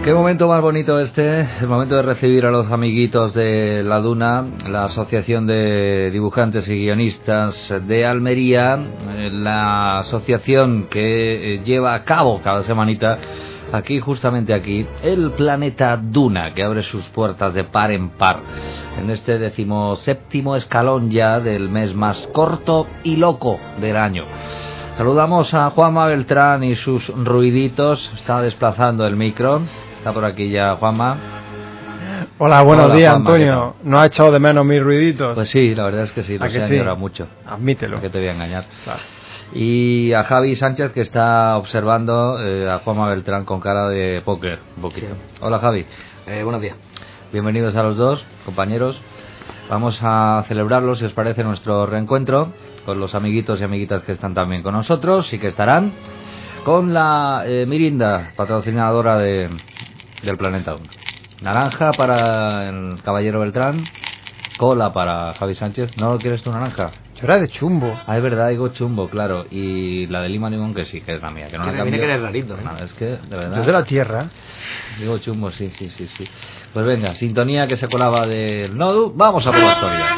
Qué momento más bonito el momento de recibir a los amiguitos de La Duna, la Asociación de Dibujantes y Guionistas de Almería, la asociación que lleva a cabo cada semanita, justamente aquí, el planeta Duna, que abre sus puertas de par en par, en este 17º escalón ya del mes más corto y loco del año. Saludamos a Juanma Beltrán y sus ruiditos, está desplazando el micro. Está por aquí ya Juanma. Hola, buenos días, Juanma, Antonio. ¿No has echado de menos mis ruiditos? Pues sí, la verdad es que sí, los he añorado mucho. Admítelo. Que te voy a engañar. Claro. Y a Javi Sánchez, que está observando a Juanma Beltrán con cara de póker, un poquito. Sí. Hola, Javi. Buenos días. Bienvenidos a los dos, compañeros. Vamos a celebrarlo, si os parece, nuestro reencuentro con los amiguitos y amiguitas que están también con nosotros y que estarán con la Mirinda, patrocinadora del Planeta 1. Naranja para el caballero Beltrán, cola para Javi Sánchez. ¿No quieres tu naranja? Yo era de chumbo. Ah, es verdad, digo chumbo, claro. Y la de lima limón, que sí, que es la mía. Que no que la cambio. Tiene que eres rarito, ¿eh? No, es que, de verdad. Yo de la tierra. Digo chumbo, sí. Pues venga, sintonía que se colaba del Nodu. Vamos a por la actualidad.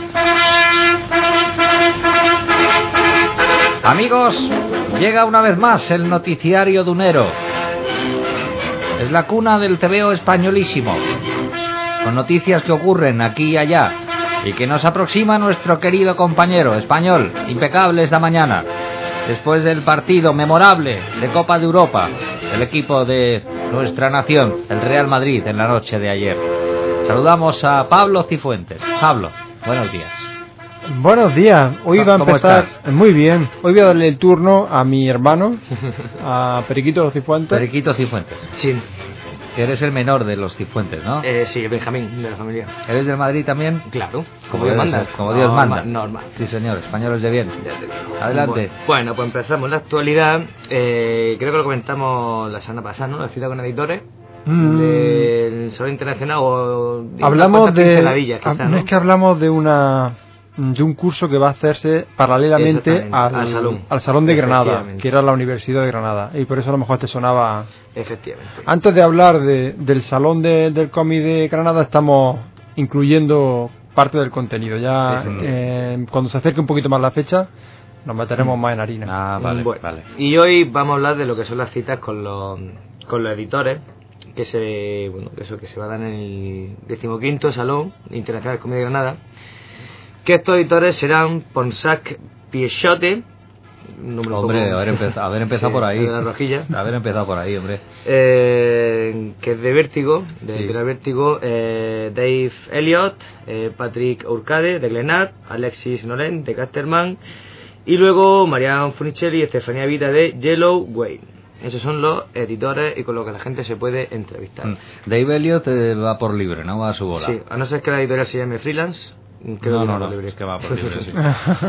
Amigos, llega una vez más el noticiario dunero. Es la cuna del tebeo españolísimo, con noticias que ocurren aquí y allá y que nos aproxima nuestro querido compañero español, impecable esta mañana, después del partido memorable de Copa de Europa, el equipo de nuestra nación, el Real Madrid, en la noche de ayer. Saludamos a Pablo Cifuentes. Pablo, buenos días. Buenos días, hoy va a empezar muy bien. Hoy voy a darle el turno a mi hermano, a Periquito Cifuentes. Periquito Cifuentes. Sí. Que eres el menor de los Cifuentes, ¿no? Sí, Benjamín, de la familia. ¿Eres del Madrid también? Claro. Como Dios manda. Como Dios manda. Normal. Sí, señor, españoles de bien. Adelante. Bueno, pues empezamos la actualidad. Creo que lo comentamos la semana pasada, ¿no? La cita con editores. Del Salón Internacional o... Hablamos de... ¿no? Es que hablamos de un curso que va a hacerse paralelamente al Salón de Granada, que era la Universidad de Granada, y por eso a lo mejor te sonaba. Efectivamente. Antes de hablar del Salón del Cómic de Granada, estamos incluyendo parte del contenido. Ya cuando se acerque un poquito más la fecha, nos meteremos más en harina. Ah, vale. Y hoy vamos a hablar de lo que son las citas con los editores, que se va a dar en el 15º Salón Internacional del Cómic de Granada. Que estos editores serán Ponsac Pieixote, hombre, haber empezado por ahí. De la rojilla. Haber empezado por ahí, hombre. Que es de Vértigo, de Vértigo, Dave Elliott, Patrick Urcade, de Glenat, Alexis Nolen, de Casterman, y luego Marianne Funicelli y Estefanía Vida, de Yellow Wave. Esos son los editores y con los que la gente se puede entrevistar. Dave Elliott va por libre, ¿no? Va a su bola. Sí, a no ser que la editorial se llame Freelance. No, es que va por libre, sí.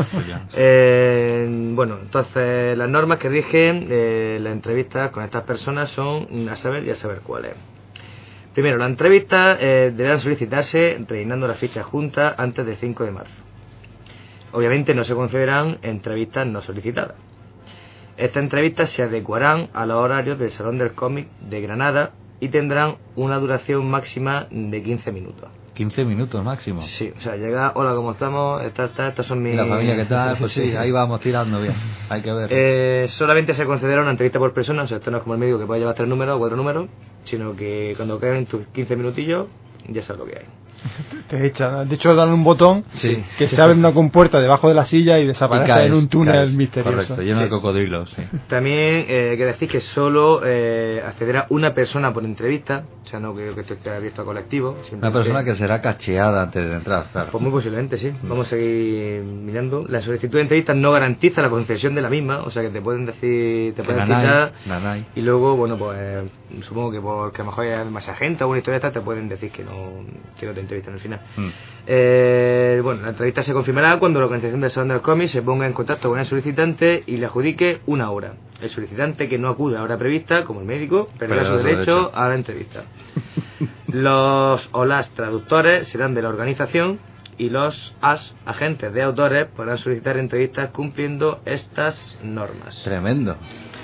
Bueno, entonces las normas que rigen las entrevistas con estas personas son a saber cuáles. Primero, las entrevistas deberán solicitarse rellenando la ficha junta antes del 5 de marzo. Obviamente no se concederán entrevistas no solicitadas. Estas entrevistas se adecuarán a los horarios del Salón del Cómic de Granada y tendrán una duración máxima de 15 minutos. 15 minutos máximo. Sí, o sea, llega, hola, ¿cómo estamos? Estas son mis... ¿Y la familia qué tal? Pues sí, ahí vamos tirando bien, hay que ver. Solamente se considera una entrevista por persona, o sea, esto no es como el médico que puede llevar 3 números o 4 números, sino que cuando queden tus 15 minutillos, ya sabes lo que hay. Te echan, de hecho dan un botón que se abre una compuerta debajo de la silla y desaparece en un túnel misterioso. Correcto, lleno de cocodrilos. Sí. También hay que decir que solo accederá una persona por entrevista, o sea, no creo que esto esté abierto a colectivo. Una persona que será cacheada antes de entrar, claro. Pues muy posiblemente, sí. Vamos a seguir mirando. La solicitud de entrevista no garantiza la concesión de la misma, o sea que te pueden decir, te pueden citar y luego, bueno, pues supongo que porque a lo mejor hay más gente o una historia esta te pueden decir que no te entrevistan al final. Bueno, la entrevista se confirmará cuando la organización del Salón del Cómic se ponga en contacto con el solicitante y le adjudique una hora. El solicitante que no acude a la hora prevista, como el médico, perderá su derecho a la entrevista. Los o las traductores serán de la organización y los agentes de autores podrán solicitar entrevistas cumpliendo estas normas. Tremendo.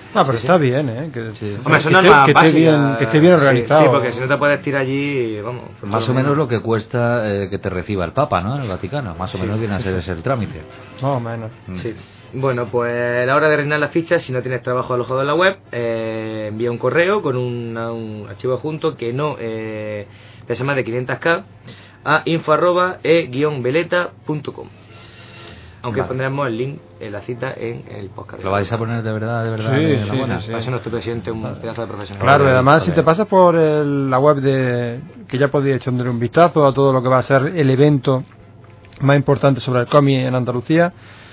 Ah, pero está bien, ¿eh? Que esté bien organizado. Sí, porque si no te puedes tirar allí, vamos. Más o menos lo que cuesta que te reciba el Papa, ¿no? En el Vaticano. Más o menos viene a ser ese el trámite. Más o menos. Sí. Bueno, pues a la hora de rellenar las fichas, si no tienes trabajo alojado en la web, envía un correo con un archivo adjunto que no pesa más de 500K a info@e-veleta.com. Aunque pondremos el link en la cita en el podcast. ¿Lo vais a poner de verdad? Sí, Para eso nuestro presidente un pedazo de profesional. Claro, y además si te pasas por la web que ya podéis echarle un vistazo a todo lo que va a ser el evento más importante sobre el cómic en Andalucía,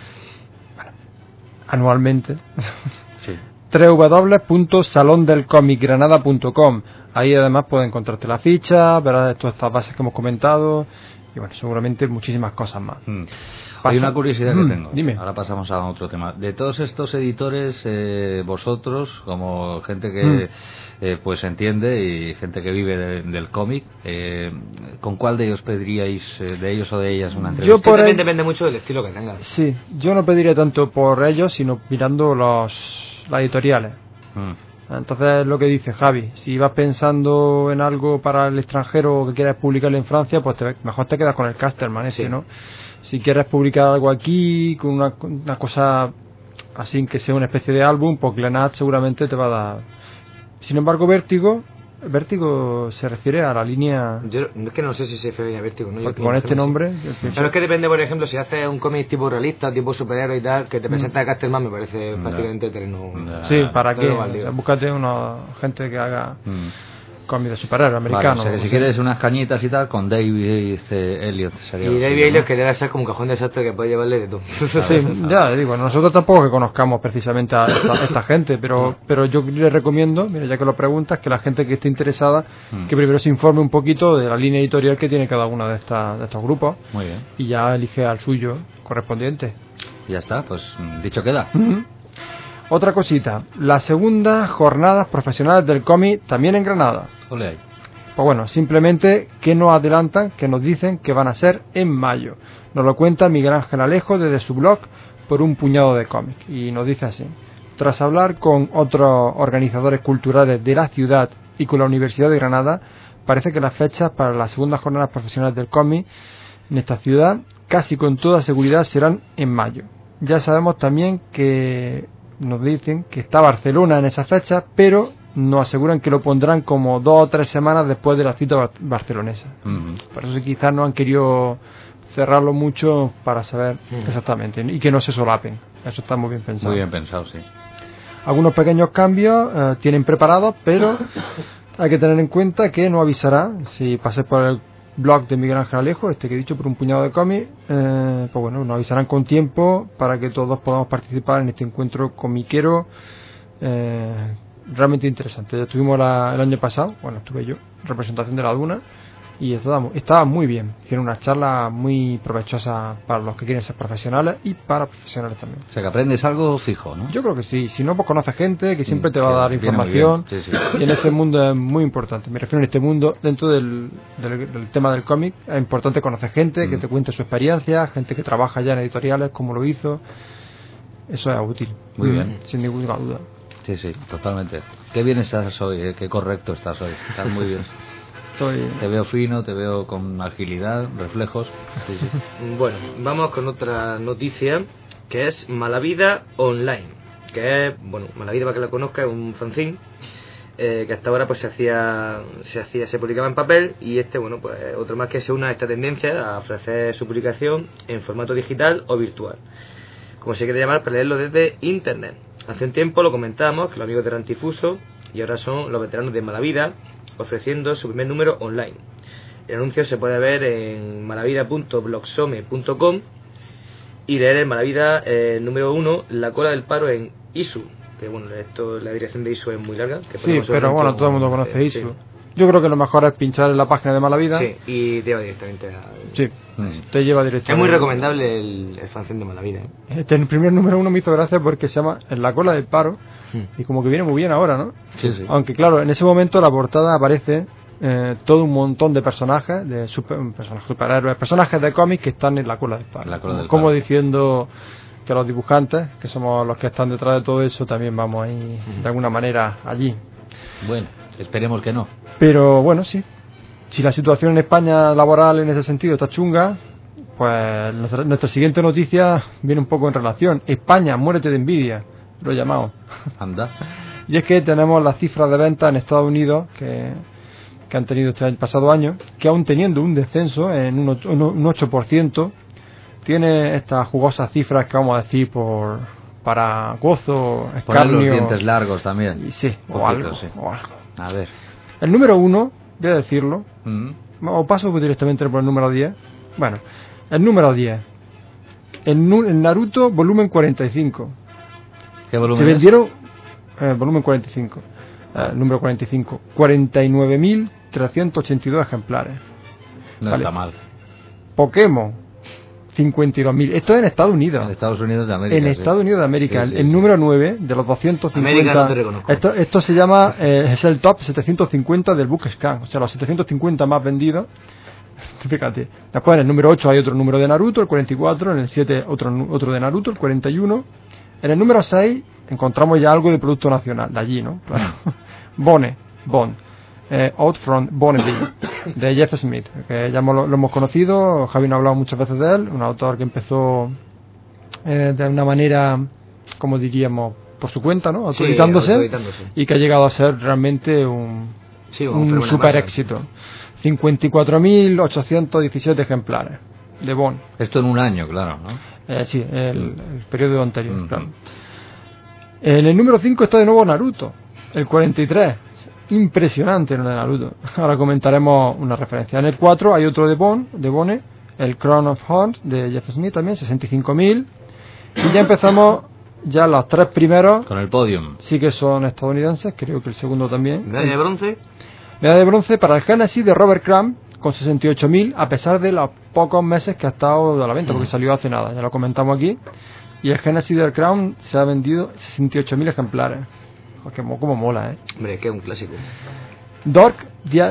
anualmente, sí. www.salondelcomicgranada.com. Ahí además puedes encontrarte la ficha, verás todas estas bases que hemos comentado y bueno, seguramente muchísimas cosas más. Hay una curiosidad que tengo. Dime. Ahora pasamos a otro tema. De todos estos editores, vosotros, como gente que pues entiende y gente que vive del cómic, ¿con cuál de ellos pediríais, de ellos o de ellas, una entrevista? También depende mucho del estilo que tengan. Sí, yo no pediría tanto por ellos, sino mirando las editoriales. Entonces, lo que dice Javi, si vas pensando en algo para el extranjero o que quieras publicarlo en Francia, pues mejor te quedas con el Casterman ese, ¿no? Si quieres publicar algo aquí, con una cosa así que sea una especie de álbum, pues Glenat seguramente te va a dar. Sin embargo, Vértigo se refiere a la línea. Yo es que no sé si se refiere a Vértigo, ¿no? Porque con este nombre. Pero es que depende, por ejemplo, si haces un cómic tipo realista, tipo superhéroe y tal, que te presenta a Casterman me parece prácticamente terreno. Sí, ¿para qué? O sea, búscate una gente que haga cómic de superhéroe americano. Vale, o sea, que si quieres unas cañitas y tal, con David Elliott sería. Y David Elliott, que debe ser como un cajón de desastre que puede llevarle de todo. Sí, ya digo, nosotros tampoco que conozcamos precisamente a esta gente, pero yo le recomiendo, mira, ya que lo preguntas, que la gente que esté interesada, que primero se informe un poquito de la línea editorial que tiene cada uno de estos grupos. Muy bien. Y ya elige al suyo correspondiente. Y ya está, pues dicho queda. Otra cosita, las segundas jornadas profesionales del cómic también en Granada. Ole ahí. Pues bueno, simplemente que nos adelantan, que nos dicen que van a ser en mayo. Nos lo cuenta Miguel Ángel Alejo desde su blog Por un puñado de cómic. Y nos dice así: tras hablar con otros organizadores culturales de la ciudad y con la Universidad de Granada, parece que las fechas para las segundas jornadas profesionales del cómic en esta ciudad casi con toda seguridad serán en mayo. Ya sabemos también que nos dicen que está Barcelona en esa fecha, pero nos aseguran que lo pondrán como 2 o 3 semanas después de la cita barcelonesa. Por eso quizás no han querido cerrarlo mucho para saber exactamente y que no se solapen. Eso está muy bien pensado. Muy bien pensado, sí. Algunos pequeños cambios tienen preparados, pero hay que tener en cuenta que no avisará. Si pases por el blog de Miguel Ángel Alejo, que he dicho, Por un puñado de cómic, pues bueno, nos avisarán con tiempo para que todos podamos participar en este encuentro comiquero realmente interesante. Ya estuvimos el año pasado, bueno, estuve yo, representación de la Duna, y estaba muy bien. Hicieron una charla muy provechosa para los que quieren ser profesionales y para profesionales también. O sea, que aprendes algo fijo, ¿no? Yo creo que sí. Si no, pues conoces gente que siempre te va a dar información. Sí, sí. Y en este mundo es muy importante. Me refiero en este mundo, dentro del tema del cómic, es importante conocer gente que te cuente su experiencia, gente que trabaja ya en editoriales, como lo hizo. Eso es útil. Muy bien. Sin ninguna duda. Sí, sí, totalmente. Qué bien estás hoy, qué correcto estás hoy. Estás muy bien. Te veo fino, te veo con agilidad, reflejos. Sí, sí. Bueno, vamos con otra noticia, que es Malavida Online, que es, bueno, Malavida, para que la conozca, es un fanzine que hasta ahora pues se publicaba en papel, y bueno, pues otro más que se une a esta tendencia a ofrecer su publicación en formato digital o virtual, como se quiere llamar, para leerlo desde internet. Hace un tiempo lo comentábamos, que los amigos de Rantifuso, y ahora son los veteranos de Malavida, ofreciendo su primer número online. El anuncio se puede ver en malavida.blogsome.com y leer en Malavida número 1, La cola del paro en ISU, que bueno, la dirección de ISU es muy larga. Sí, pero bueno, todo el mundo conoce ISU. Sí. Yo creo que lo mejor es pinchar en la página de Malavida. Sí, y te lleva directamente a... Sí, te lleva directamente. Es muy recomendable el fanzine de Malavida. El primer número 1 me hizo gracia porque se llama En la cola del paro. Y como que viene muy bien ahora, ¿no? Sí, sí. Aunque claro, en ese momento la portada aparece todo un montón de personajes, personajes superhéroes, personajes de cómics que están en la cola del paro. Como diciendo, que los dibujantes, que somos los que están detrás de todo eso, también vamos a ir de alguna manera allí. Bueno, esperemos que no. Pero bueno, sí. Si la situación en España laboral en ese sentido está chunga, pues nuestra siguiente noticia viene un poco en relación. España, muérete de envidia, lo he llamado. Anda. Y es que tenemos las cifras de ventas en Estados Unidos que han tenido este pasado año, que aún teniendo un descenso en un 8%, tiene estas jugosas cifras que vamos a decir para gozo, escarnio. Poner los dientes largos también. Y sí, o algo. A ver. El número 1, voy a decirlo, o paso directamente por el número 10. Bueno, el número 10. En Naruto, volumen 45. ¿Qué volumen se vendieron? Volumen 45. Número 45. 49.382 ejemplares. No está mal. Pokémon, 52.000. Esto es en Estados Unidos. En Estados Unidos de América. En Estados Unidos de América. Sí, el número 9 de los 250. América no te reconozco. Esto se llama, es el top 750 del BookScan. O sea, los 750 más vendidos. Fíjate. Después en el número 8 hay otro número de Naruto, el 44. En el 7 otro de Naruto, el 41. En el número 6 encontramos ya algo de producto nacional, de allí, ¿no? Claro. Bond. Outfront Bonneville, de Jeff Smith, que ya lo hemos conocido. Javi ha hablado muchas veces de él, un autor que empezó de una manera, como diríamos, por su cuenta, ¿no? Autoeditándose, y que ha llegado a ser realmente un super éxito. 54.817 ejemplares de Bond. Esto en un año, claro, ¿no? Sí, el periodo anterior, claro. En el número 5 está de nuevo Naruto, el 43. Impresionante lo de Naruto. Ahora comentaremos una referencia. En el 4 hay otro de Bone, el Crown of Horns de Jeff Smith también, 65.000. Y ya empezamos, ya los tres primeros. Con el podium. Sí que son estadounidenses, creo que el segundo también. ¿Medalla de bronce? Medalla de bronce para el Genesis de Robert Crumb con 68.000, a pesar de los pocos meses que ha estado a la venta, porque salió hace nada, ya lo comentamos aquí. Y el Genesis del Crown se ha vendido 68.000 ejemplares. Como mola, Hombre, es que es un clásico. Dork, The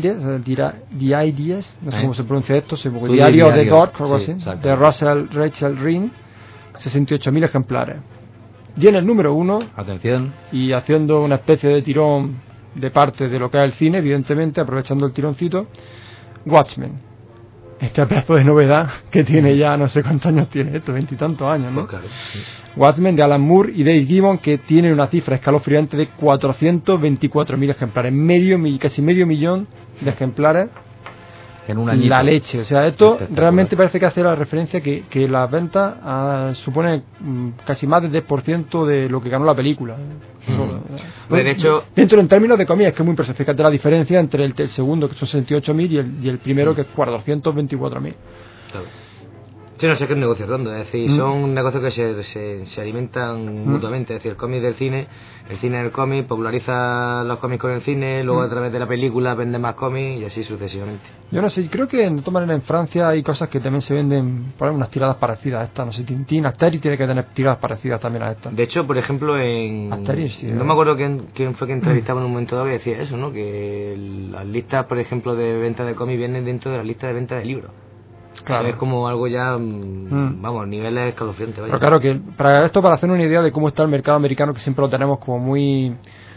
Ideas, no sé cómo se pronuncia esto, Diario de Dork, algo así, de Rachel Ring, 68.000 ejemplares. Y en el número 1, atención, y haciendo una especie de tirón de parte de lo que es el cine, evidentemente, aprovechando el tironcito, Watchmen. Este pedazo de novedad que tiene ya, no sé cuántos años tiene esto, 20 y tantos años, ¿no? Claro, sí. Watchmen de Alan Moore y Dave Gibbon, que tiene una cifra escalofriante de 424.000 ejemplares, casi medio millón de ejemplares en un añito. La leche, o sea, esto realmente parece que hace la referencia que las ventas supone casi más del 10% de lo que ganó la película. De hecho, dentro en términos de comida, es que es muy impresionante. Fíjate la diferencia entre el segundo, que son 68.000, y el primero, que es 424.000. Claro. Sí, no sé qué es un negocio redondo, es decir, son negocios que se alimentan mutuamente, es decir, el cómic del cine, el cine del cómic, populariza los cómics con el cine, luego a través de la película vende más cómics y así sucesivamente. Yo no sé, creo que de todas maneras en Francia hay cosas que también se venden, por unas tiradas parecidas a estas, no sé, Tintín, Asterix tiene que tener tiradas parecidas también a estas. De hecho, por ejemplo, en Asterix, sí, no me acuerdo quién fue que entrevistaba en un momento dado que decía eso, ¿no? Que las listas, por ejemplo, de venta de cómics vienen dentro de las listas de venta de libros. Claro. Es como algo ya, vamos, niveles escalofriantes. Pero claro, que para hacer una idea de cómo está el mercado americano, que siempre lo tenemos como muy...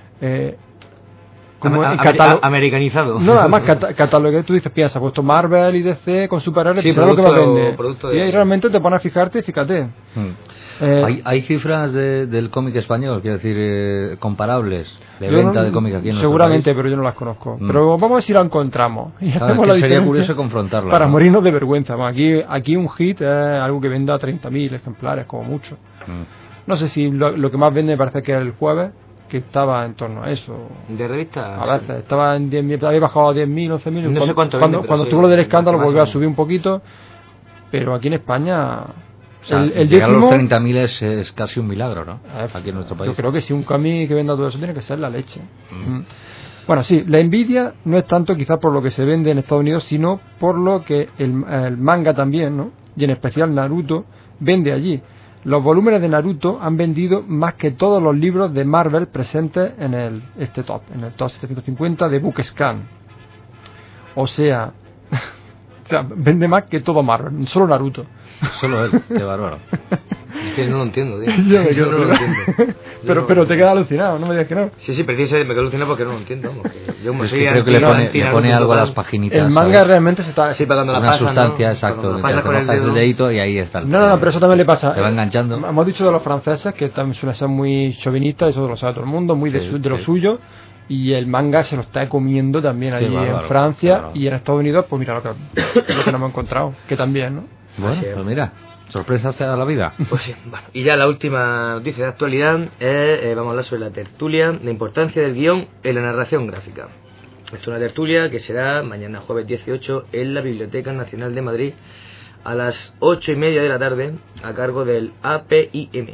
americanizado. No, además, catálogo que tú dices, piensa, puesto Marvel y DC con superhéroes, sí, será lo que más vende. Y ahí realmente te pones a fijarte, fíjate. ¿Hay cifras del cómic español, quiero decir, comparables de venta de cómic aquí en nuestro seguramente, país? pero yo no las conozco. Pero vamos a ver si lo encontramos. Y hacemos la sería curioso confrontarlo. Para morirnos de vergüenza. Aquí un hit es algo que venda 30.000 ejemplares, como mucho. No sé si lo que más vende me parece que es el jueves, que estaba en torno a eso. ¿De revista? A veces, estaba en 10.000, había bajado a 10.000, 11.000. No sé cuánto cuando estuvo lo del escándalo volvió a subir un poquito, pero aquí en España... O sea, llegar a los 30.000 es casi un milagro, ¿no? Aquí en nuestro país. Yo creo que si un cómic que venda todo eso tiene que ser la leche. Bueno, sí, la envidia no es tanto quizás por lo que se vende en Estados Unidos, sino por lo que el manga también, ¿no? Y en especial Naruto vende allí. Los volúmenes de Naruto han vendido más que todos los libros de Marvel presentes en el top 750 de BookScan. O sea, vende más que todo Marvel, solo Naruto. Solo él, qué bárbaro. Es que no lo entiendo, tío. Yo no lo entiendo. Pero te quedas alucinado, no me digas que no. Sí, precisamente me quedo alucinado porque no lo entiendo. Yo me creo que le pone algo a las paginitas. El manga, ¿sabes? Realmente se está... Sí, para cuando una sustancia, ¿no? Exacto. Te bajas el dedito y ahí está el... No, pero eso también le pasa. Te va enganchando. Hemos dicho de los franceses que también suelen ser muy chauvinistas, eso lo sabe todo el mundo, muy de lo suyo. Y el manga se lo está comiendo también allí en Francia y en Estados Unidos, pues mira lo que nos hemos encontrado, que también, ¿no? Bueno, pues mira, sorpresas te da la vida. Pues sí, bueno. Y ya la última noticia de actualidad es, vamos a hablar sobre la tertulia, la importancia del guión en la narración gráfica. Esto es una tertulia que será mañana jueves 18 en la Biblioteca Nacional de Madrid a las 8:30 de la tarde a cargo del APIM.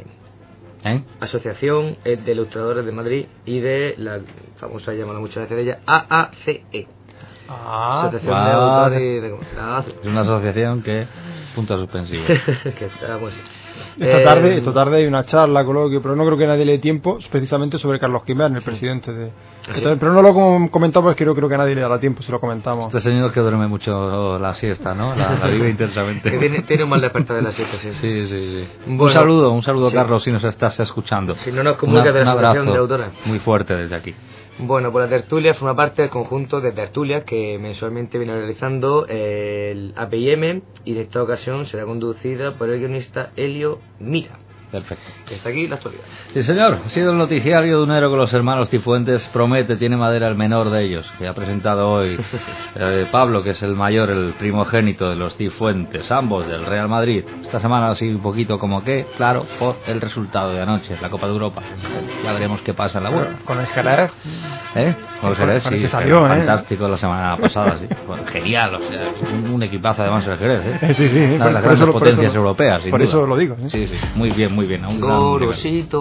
Asociación de Ilustradores de Madrid y de la famosa, llamada muchas veces de ella, AACE. Asociación de Autores Es una asociación que... punto suspensivo. Que está, pues, esta tarde hay una charla, coloquio, pero no creo que nadie le dé tiempo, precisamente sobre Carlos Jiménez, el presidente de... ¿Sí? Pero no lo comentamos porque creo que a nadie le dará tiempo si lo comentamos. Este señor que duerme mucho la siesta, ¿no? La vive intensamente. Que tiene un mal despertar de la siesta, sí. Sí. Bueno, un saludo, sí. Carlos, si nos estás escuchando. Si no nos comunicas de la Asociación de Autores. Muy fuerte desde aquí. Bueno, pues la tertulia forma parte del conjunto de tertulias que mensualmente viene realizando el APIM y de esta ocasión será conducida por el guionista Helio Mira. Perfecto. Está aquí la actualidad. Sí, señor. Ha sido el noticiario de un héroe que los hermanos Cifuentes promete, tiene madera el menor de ellos, que ha presentado hoy Pablo, que es el mayor, el primogénito de los Cifuentes, ambos del Real Madrid. Esta semana así un poquito como que, claro, por el resultado de anoche, la Copa de Europa. Ya veremos qué pasa en la vuelta. Con el Jerez. Con el Jerez, sí. Salió, fantástico la semana pasada, sí. Genial, o sea, un equipazo además el Jerez, Sí. Una de las grandes potencias europeas, sin por duda. Eso lo digo. Sí. Muy bien. Un Gorosito.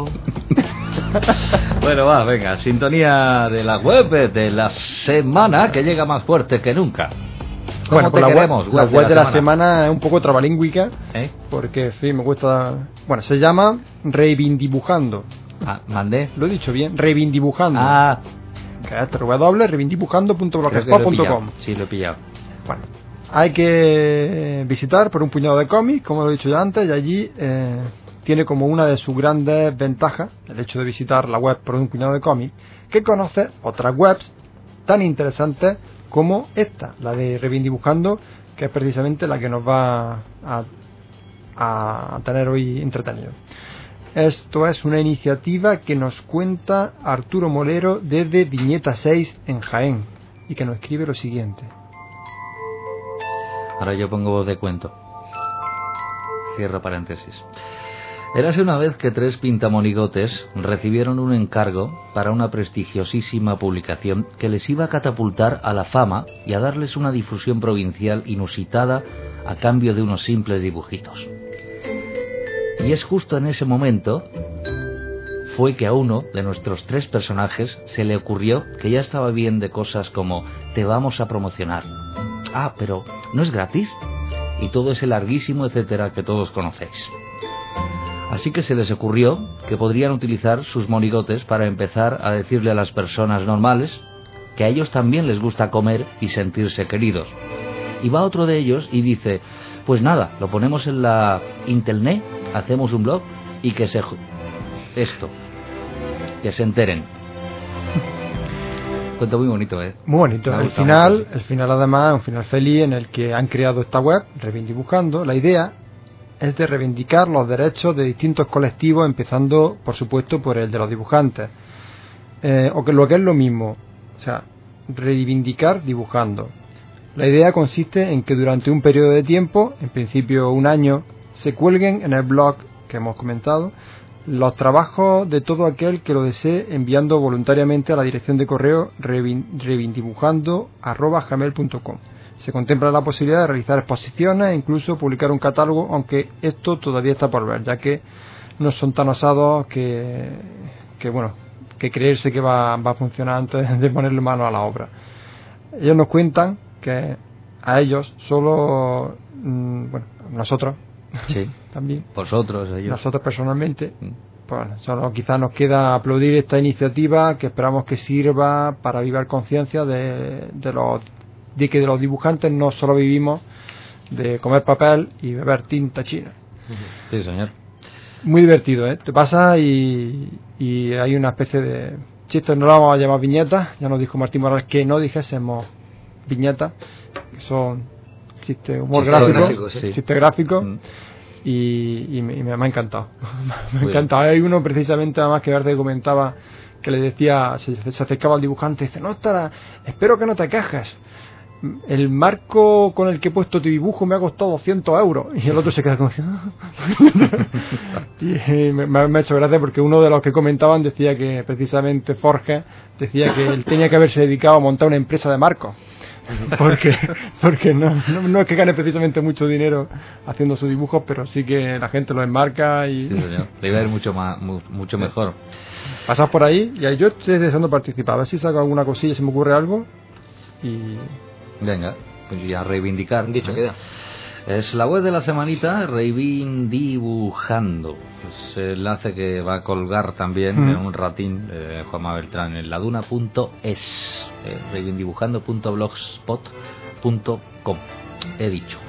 Bueno, venga, sintonía de la web de la semana que llega más fuerte que nunca. Bueno, pues la web de la semana es un poco trabalingüica, porque sí, me gusta... Bueno, se llama Reivindibujando. ¿Mandé? Lo he dicho bien, Reivindibujando. Que es www.reivindibujando.blogspot.com. Sí, lo he pillado. Bueno, hay que visitar por un puñado de cómics, como lo he dicho ya antes, y allí... tiene como una de sus grandes ventajas el hecho de visitar la web por un puñado de cómics, que conoce otras webs tan interesantes como esta, la de Reivindibujando, que es precisamente la que nos va a tener hoy entretenido. Esto es una iniciativa que nos cuenta Arturo Molero desde Viñeta 6 en Jaén y que nos escribe lo siguiente. Ahora yo pongo voz de cuento. Cierro paréntesis. Érase una vez que 3 pintamonigotes recibieron un encargo para una prestigiosísima publicación que les iba a catapultar a la fama y a darles una difusión provincial inusitada a cambio de unos simples dibujitos. Y es justo en ese momento fue que a uno de nuestros 3 personajes se le ocurrió que ya estaba bien de cosas como te vamos a promocionar. Pero ¿no es gratis? Y todo ese larguísimo etcétera que todos conocéis. Así que se les ocurrió que podrían utilizar sus monigotes para empezar a decirle a las personas normales que a ellos también les gusta comer y sentirse queridos. Y va otro de ellos y dice, pues nada, lo ponemos en la internet, hacemos un blog y que se enteren. Cuento muy bonito, Muy bonito. El final además es un final feliz en el que han creado esta web, Reivindibujando. La idea es de reivindicar los derechos de distintos colectivos, empezando, por supuesto, por el de los dibujantes. O que lo que es lo mismo, o sea, reivindicar dibujando. La idea consiste en que durante un periodo de tiempo, en principio un año, se cuelguen en el blog que hemos comentado los trabajos de todo aquel que lo desee enviando voluntariamente a la dirección de correo reivindibujando@gmail.com. Se contempla la posibilidad de realizar exposiciones e incluso publicar un catálogo, aunque esto todavía está por ver, ya que no son tan osados que creerse que va a funcionar antes de ponerle mano a la obra. Ellos nos cuentan que a ellos solo, nosotros, sí, también, vosotros, ellos, nosotros personalmente, bueno, solo quizás nos queda aplaudir esta iniciativa que esperamos que sirva para avivar conciencia de que de los dibujantes no solo vivimos de comer papel y beber tinta china. Sí, señor. Muy divertido, ¿eh? Te pasa y hay una especie de chistes, no lo vamos a llamar viñetas, ya nos dijo Martín Morales que no dijésemos viñetas, que son chistes, humor gráfico, chistes gráficos, y me ha encantado. Me ha encantado. Hay uno precisamente además que Verde comentaba que le decía, se acercaba al dibujante y dice, no, espero que no te quejes. El marco con el que he puesto tu dibujo me ha costado 200 euros. Y el otro se queda como... y me ha hecho gracia porque uno de los que comentaban decía que precisamente Forge decía que él tenía que haberse dedicado a montar una empresa de marcos. Porque no es que gane precisamente mucho dinero haciendo sus dibujos, pero sí que la gente lo enmarca y... Sí, señor. Le iba a ir mucho mejor. Pasas por ahí y yo estoy deseando participar. A ver si saco alguna cosilla, si me ocurre algo. Y... Venga, pues ya reivindicar. Dicho queda. Es la web de la semanita, Reivindibujando. Es el enlace que va a colgar también en un ratín Juanma Beltrán en laduna.es, reivindibujando.blogspot.com. He dicho.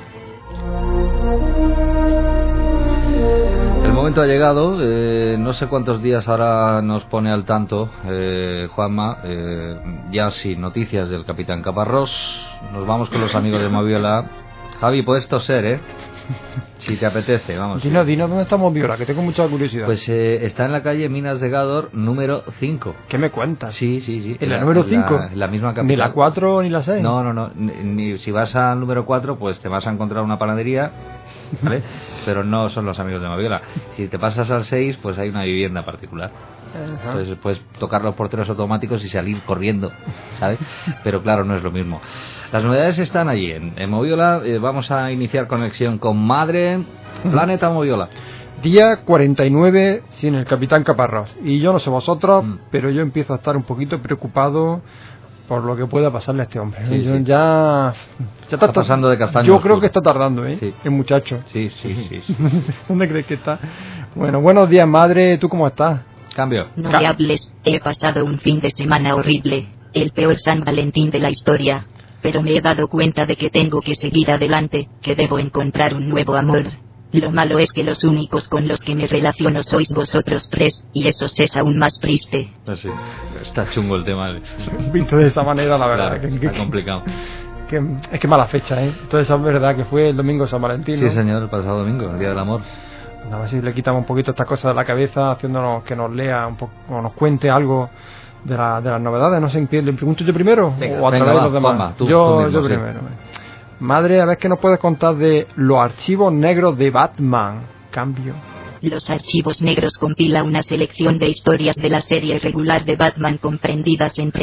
El momento ha llegado, no sé cuántos días ahora nos pone al tanto Juanma, ya sin noticias del Capitán Caparrós. Nos vamos con los amigos de Moviola. Javi, puedes toser, si te apetece, vamos. Dinos, ¿dónde está Moviola? Que tengo mucha curiosidad. Pues está en la calle Minas de Gádor, número 5. ¿Qué me cuentas? Sí. ¿En la número 5? La misma capital. ¿Ni la 4 ni la 6? No. Ni si vas al número 4, pues te vas a encontrar una panadería, ¿vale? Pero no son los amigos de Moviola. Si te pasas al 6, pues hay una vivienda particular. Entonces puedes tocar los porteros automáticos y salir corriendo, ¿sabes? Pero claro, no es lo mismo. Las novedades están allí en Moviola. Vamos a iniciar conexión con Madre Planeta Moviola. Día 49 sin el Capitán Caparrós. Y yo no sé vosotros, pero yo empiezo a estar un poquito preocupado por lo que pueda pasarle a este hombre. Sí. Ya está pasando de castaño. Yo creo que está tardando, Sí. El muchacho. Sí. ¿Dónde crees que está? Bueno, buenos días, Madre. ¿Tú cómo estás? Cambio. No me hables, he pasado un fin de semana horrible, el peor San Valentín de la historia, pero me he dado cuenta de que tengo que seguir adelante, que debo encontrar un nuevo amor. Lo malo es que los únicos con los que me relaciono sois vosotros tres, y eso es aún más triste. Sí, está chungo el tema. Visto de esa manera, la verdad. Claro, está complicado. Es que mala fecha, Entonces es verdad que fue el domingo de San Valentín, ¿no? Sí, señor, el pasado domingo, el Día del Amor. A ver si le quitamos un poquito estas cosas de la cabeza, haciéndonos que nos lea un poco o nos cuente algo de las novedades. No sé, ¿le pregunto yo primero o a través de los demás? Juanma, tú yo primero. Madre, a ver qué nos puedes contar de los archivos negros de Batman. Cambio. Los archivos negros compila una selección de historias de la serie regular de Batman comprendidas entre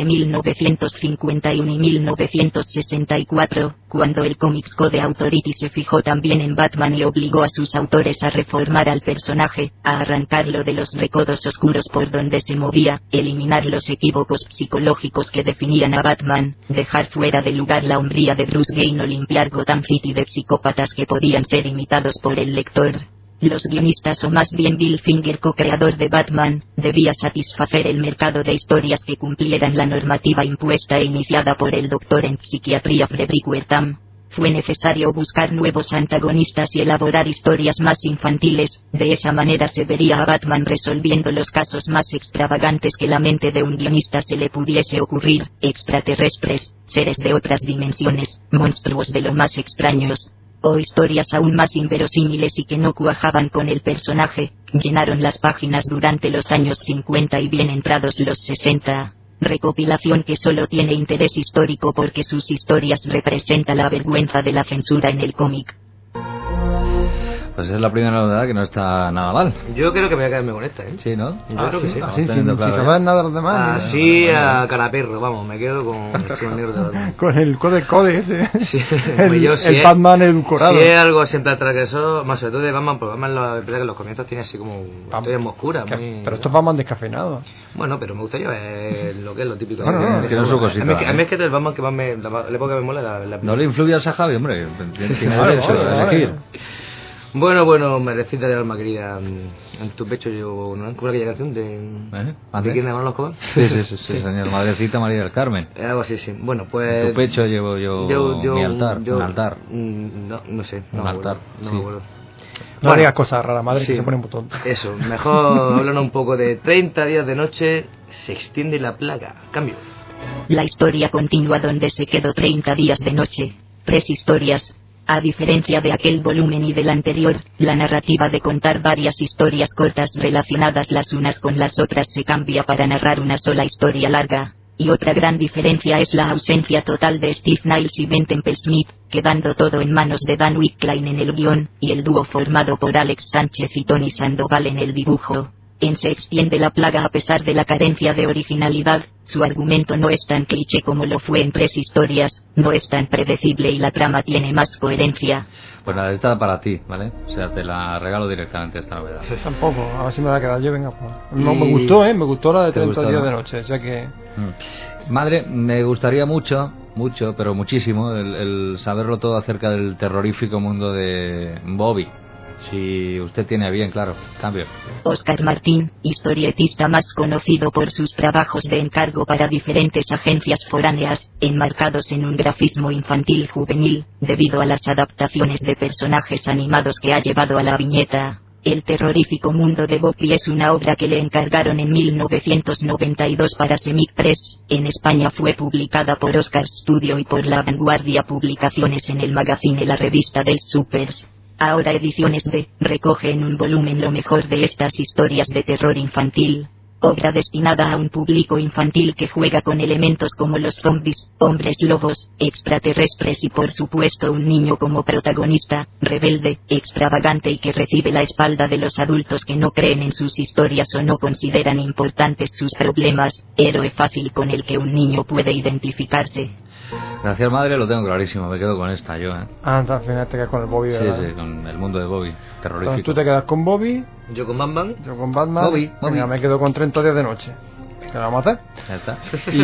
1951 y 1964, cuando el Comics Code Authority se fijó también en Batman y obligó a sus autores a reformar al personaje, a arrancarlo de los recodos oscuros por donde se movía, eliminar los equívocos psicológicos que definían a Batman, dejar fuera de lugar la hombría de Bruce Wayne o limpiar Gotham City de psicópatas que podían ser imitados por el lector. Los guionistas, o más bien Bill Finger, co-creador de Batman, debía satisfacer el mercado de historias que cumplieran la normativa impuesta e iniciada por el doctor en psiquiatría Frederick Wertham. Fue necesario buscar nuevos antagonistas y elaborar historias más infantiles. De esa manera se vería a Batman resolviendo los casos más extravagantes que la mente de un guionista se le pudiese ocurrir: extraterrestres, seres de otras dimensiones, monstruos de lo más extraños, o historias aún más inverosímiles y que no cuajaban con el personaje. Llenaron las páginas durante los años 50 y bien entrados los 60. Recopilación que solo tiene interés histórico porque sus historias representan la vergüenza de la censura en el cómic. Pues es la primera novedad, que no está nada mal. Yo creo que me voy a quedarme con esta, Sí, ¿no? Yo creo que sí. Así, sin saber nada de los demás. Así a caraperro, vamos, me quedo con el negro de Batman. Con el code ese. Sí, el Batman edulcorado. Si es algo siempre atrás que eso, más sobre todo de Batman, porque Batman la verdad que en los comienzos tiene así como historias muy oscuras. Pero esto es Batman descafeinado. Bueno, pero me gustaría ver lo que es lo típico. Que no es su cosita. A mí es que el Batman que más la época que me mola la no le influyas a Javi, hombre. Tiene derecho a elegir. Bueno, merecida de alma querida. En tu pecho llevo, ¿no? ¿Cómo era aquella canción de quién eran los cobas? Sí, señor. Madrecita María del Carmen. Algo así, sí. Bueno, pues... En tu pecho llevo yo mi altar, un altar. No sé. Un altar, no sí. me acuerdo. No digas cosas raras, madre, sí, que se pone muy tonto. Eso, mejor hablar un poco de 30 días de noche, se extiende la plaga. Cambio. La historia continúa donde se quedó 30 días de noche. 3 historias. A diferencia de aquel volumen y del anterior, la narrativa de contar varias historias cortas relacionadas las unas con las otras se cambia para narrar una sola historia larga. Y otra gran diferencia es la ausencia total de Steve Niles y Ben Temple-Smith, quedando todo en manos de Dan Wickline en el guión, y el dúo formado por Alex Sánchez y Tony Sandoval en el dibujo. En Se extiende la plaga a pesar de la carencia de originalidad, su argumento no es tan cliché como lo fue en 3 historias, no es tan predecible y la trama tiene más coherencia. Pues nada, esta para ti, ¿vale? O sea, te la regalo directamente esta novedad. Tampoco, a ver si me la queda yo, venga. Pues. No, me gustó la de 30 días de noche, o sea que... Madre, me gustaría mucho, pero muchísimo, el saberlo todo acerca del terrorífico mundo de Bobby. Si usted tiene bien, claro. Cambio. Oscar Martín, historietista más conocido por sus trabajos de encargo para diferentes agencias foráneas, enmarcados en un grafismo infantil juvenil, debido a las adaptaciones de personajes animados que ha llevado a la viñeta. El terrorífico mundo de Bobby es una obra que le encargaron en 1992 para Semic Press. En España fue publicada por Oscar Studio y por La Vanguardia Publicaciones en el magazine La Revista del Supers. Ahora Ediciones B recoge en un volumen lo mejor de estas historias de terror infantil. Obra destinada a un público infantil que juega con elementos como los zombies, hombres lobos, extraterrestres y por supuesto un niño como protagonista, rebelde, extravagante y que recibe la espalda de los adultos que no creen en sus historias o no consideran importantes sus problemas, héroe fácil con el que un niño puede identificarse. Gracias, madre, lo tengo clarísimo, me quedo con esta yo, al final te quedas con el Bobby, ¿verdad? Sí, con el mundo de Bobby, terrorífico. Entonces tú te quedas con Bobby. Yo con Batman. Yo con Batman. Bobby. Venga, me quedo con 30 días de noche. ¿Qué vamos a hacer? Ya está.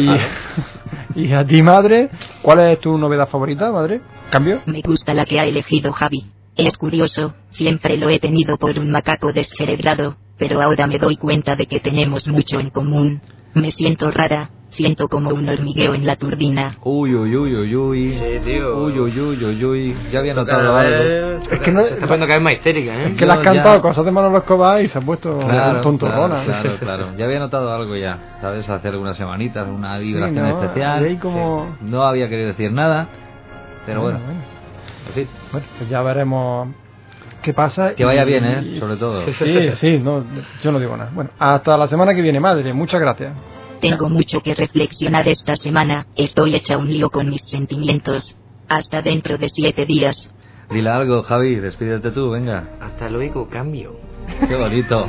Y a ti, madre, ¿cuál es tu novedad favorita, madre? ¿Cambio? Me gusta la que ha elegido Javi. Es curioso, siempre lo he tenido por un macaco descerebrado, pero ahora me doy cuenta de que tenemos mucho en común. Me siento rara. Siento como un hormigueo en la turbina. Uy. Sí, tío. Uy. Ya había notado algo. Es que no, se está poniendo cada vez más histérica, ¿eh? Es que le has cantado cosas de Manolo Escobar y se ha puesto tontorrona. Claro. Ya había notado algo ya, ¿sabes? Hace algunas semanitas, una vibración especial. Ahí como... sí. No había querido decir nada, pero bueno. En fin. Bueno, pues ya veremos qué pasa. Que vaya bien, ¿eh? Sobre todo. Sí, no, yo no digo nada. Bueno, hasta la semana que viene, madre. Muchas gracias. Tengo mucho que reflexionar esta semana, estoy hecha un lío con mis sentimientos. Hasta dentro de 7 días. Dile algo, Javi, despídete tú, venga. Hasta luego, cambio. Qué bonito.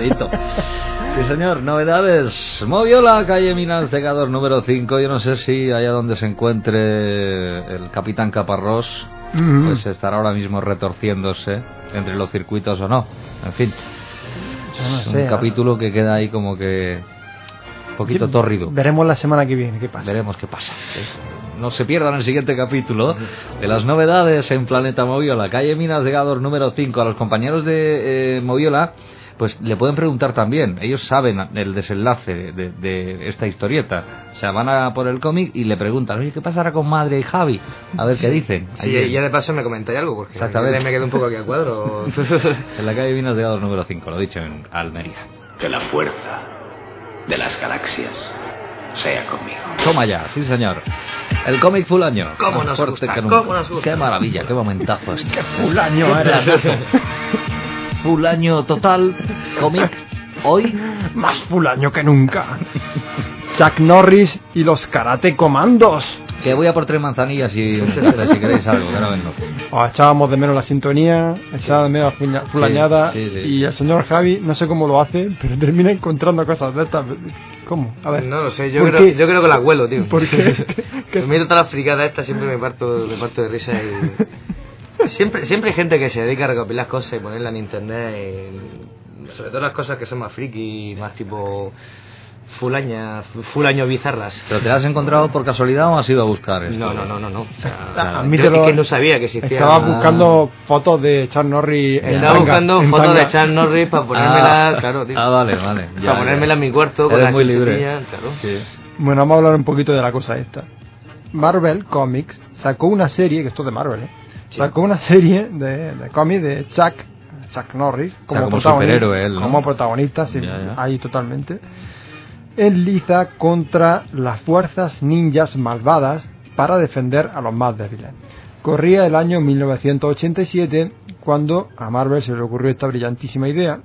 Sí, señor, novedades. Moviola, calle Minas de Gador número 5. Yo no sé si allá donde se encuentre el capitán Caparrós, pues estará ahora mismo retorciéndose entre los circuitos o no. En fin, es un capítulo que queda ahí como que... un poquito tórrido. Veremos la semana que viene qué pasa. Veremos qué pasa. No se pierdan el siguiente capítulo de las novedades en Planeta Moviola, calle Minas de Gador número 5. A los compañeros de Moviola, pues le pueden preguntar también. Ellos saben el desenlace de esta historieta. O sea, van a por el cómic y le preguntan, oye, ¿qué pasará con Madre y Javi? A ver qué dicen. Sí, ya de paso me comentáis algo, porque me quedo un poco aquí al cuadro. En la calle Minas de Gador número 5, lo dicho, en Almería. Que la fuerza de las galaxias sea conmigo. Toma ya, sí señor. El cómic full año. ¿Cómo nos gusta? ¿Cómo nos gusta? Qué maravilla, qué momentazo este. Qué full año era. Full año total. Cómic hoy más full año que nunca. Chuck Norris y los Karate Commandos. Que voy a por 3 manzanillas y si queréis algo, que no vengo. Echábamos de menos la sintonía, echábamos de menos la fulañada, sí. Y el señor Javi, no sé cómo lo hace, pero termina encontrando cosas de estas. ¿Cómo? A ver. No lo sé, yo creo que las huelo, tío. ¿Por qué? Me miro todas las fricadas estas, siempre me parto de risa y... Siempre hay gente que se dedica a recopilar cosas y ponerlas en internet, sobre todo las cosas que son más friki, más tipo... full año bizarras. ¿Pero te las has encontrado por casualidad o has ido a buscar esto? No. O sea, admítelo, es que no sabía que existía. Estaba buscando fotos de Chuck Norris. Estaba buscando fotos de Chuck Norris para ponérmela, claro, tío. Vale. Para ponérmela en mi cuarto con eres la muy libre. Claro. Sí. Bueno, vamos a hablar un poquito de la cosa esta. Marvel Comics sacó una serie, que esto es de Marvel, sacó una serie de cómics de Chuck Chuck Norris, como superhéroe él, ¿no? Como protagonista, sí, ahí totalmente, enliza contra las fuerzas ninjas malvadas para defender a los más débiles. Corría el año 1987 cuando a Marvel se le ocurrió esta brillantísima idea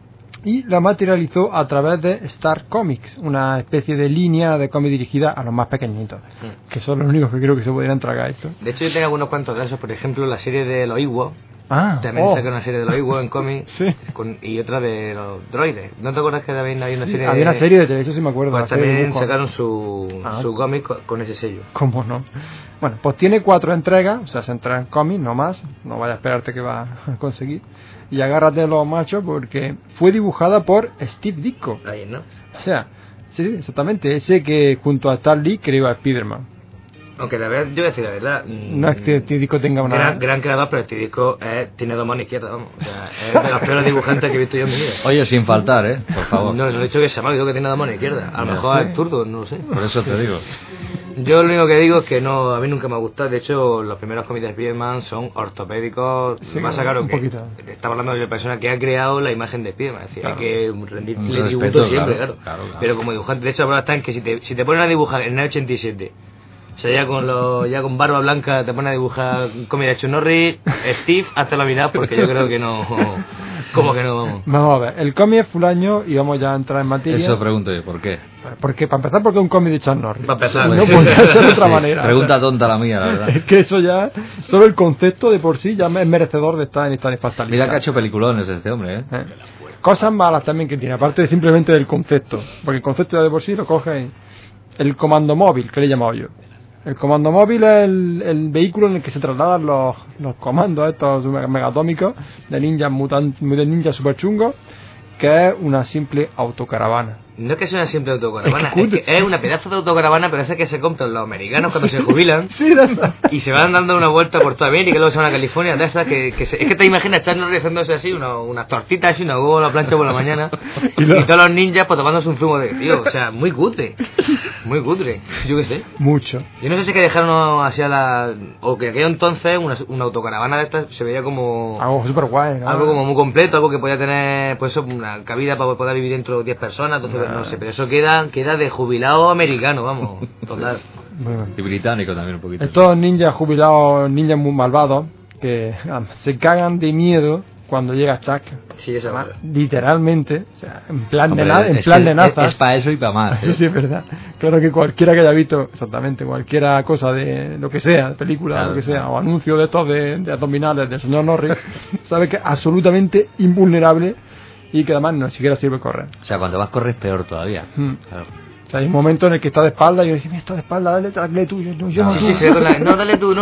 y la materializó a través de Star Comics, una especie de línea de cómic dirigida a los más pequeñitos, que son los únicos que creo que se podrían tragar esto. De hecho, yo tengo algunos cuantos casos, por ejemplo, la serie de los Iwo. También saca una serie de los Iwo en cómics sí. Y otra de los droides. ¿No te acuerdas que también había una serie? Había una serie de televisión, sí me acuerdo. Pues también sacaron su cómic con ese sello. ¿Cómo no? Bueno, pues tiene 4 entregas, o sea, se entra en cómic, no más, no vaya a esperarte que va a conseguir. Y agárrate los machos porque fue dibujada por Steve Ditko. Ahí, ¿no? O sea, sí, exactamente, ese que junto a Stan Lee creó a Spider-Man. Aunque la verdad, yo voy a decir la verdad. No es que este disco tenga una. Gran creador, pero este disco tiene 2 manos izquierdas, vamos. O sea, es de los peores dibujantes que he visto yo en mi vida. Oye, sin faltar, por favor. No he dicho que sea malo, digo que tiene 2 manos izquierdas. A lo mejor es zurdo, no lo sé. Por eso te digo. Yo lo único que digo es que no, a mí nunca me ha gustado. De hecho, los primeros cómics de Spider-Man son ortopédicos. Sí, más claro que estamos hablando de la persona que ha creado la imagen de Spider-Man. Es decir, hay que rendirle tributo siempre, claro. Pero como dibujante, de hecho, la prueba está en que si te ponen a dibujar en el 87, o sea, ya con barba blanca te ponen a dibujar cómic de Chuck Norris, Steve, hazte la mirada porque yo creo que no. ¿Cómo que no? Vamos a ver, el cómic es full año y vamos ya a entrar en materia. Eso pregunto yo, ¿por qué? Porque, para empezar, porque es un cómic de Chuck Norris. Para empezar, no puede ser de otra manera. Pregunta tonta la mía, la verdad. Es que eso ya, solo el concepto de por sí ya es merecedor de estar en esta nefasta lista. Mira que ha hecho peliculones este hombre, Cosas malas también que tiene, aparte de simplemente del concepto. Porque el concepto ya de por sí lo coge el comando móvil, que le he llamado yo. El comando móvil es el vehículo en el que se trasladan los comandos estos megatómicos de ninjas super chungos, que es una simple autocaravana. No es que sea una simple autocaravana, es que es una pedazo de autocaravana, pero esa que se compran los americanos cuando se jubilan. Sí, de esa. Y se van dando una vuelta por toda América y luego se van a California, de esas es que te imaginas echarnos haciéndose así, unas tortitas y una huevo a la plancha por la mañana, y todos los ninjas pues tomándose un zumo de tío, o sea, muy cutre, yo qué sé. Mucho. Yo no sé si es que dejaron así o que aquello entonces una autocaravana de estas se veía como algo súper guay, ¿no? Algo como muy completo, algo que podía tener pues eso, una cabida para poder vivir dentro de 10 personas, entonces no sé, pero eso queda de jubilado americano, vamos, total. Y británico también un poquito. Estos ninjas jubilados, ninjas muy malvados, que se cagan de miedo cuando llega Chuck. Sí, eso es literalmente, o sea, en plan de nazas. Es para eso y para más. Sí, es verdad. Claro que cualquiera que haya visto, exactamente, cualquiera cosa de lo que sea, película, lo que sea, o anuncio de estos de abdominales del señor Norris, sabe que es absolutamente invulnerable y que además no siquiera sirve correr. O sea, cuando vas a correr es peor todavía. Claro. O sea, hay un momento en el que está de espalda y yo digo, está de espalda, dale tú. Yo no, sí, no, dale tú.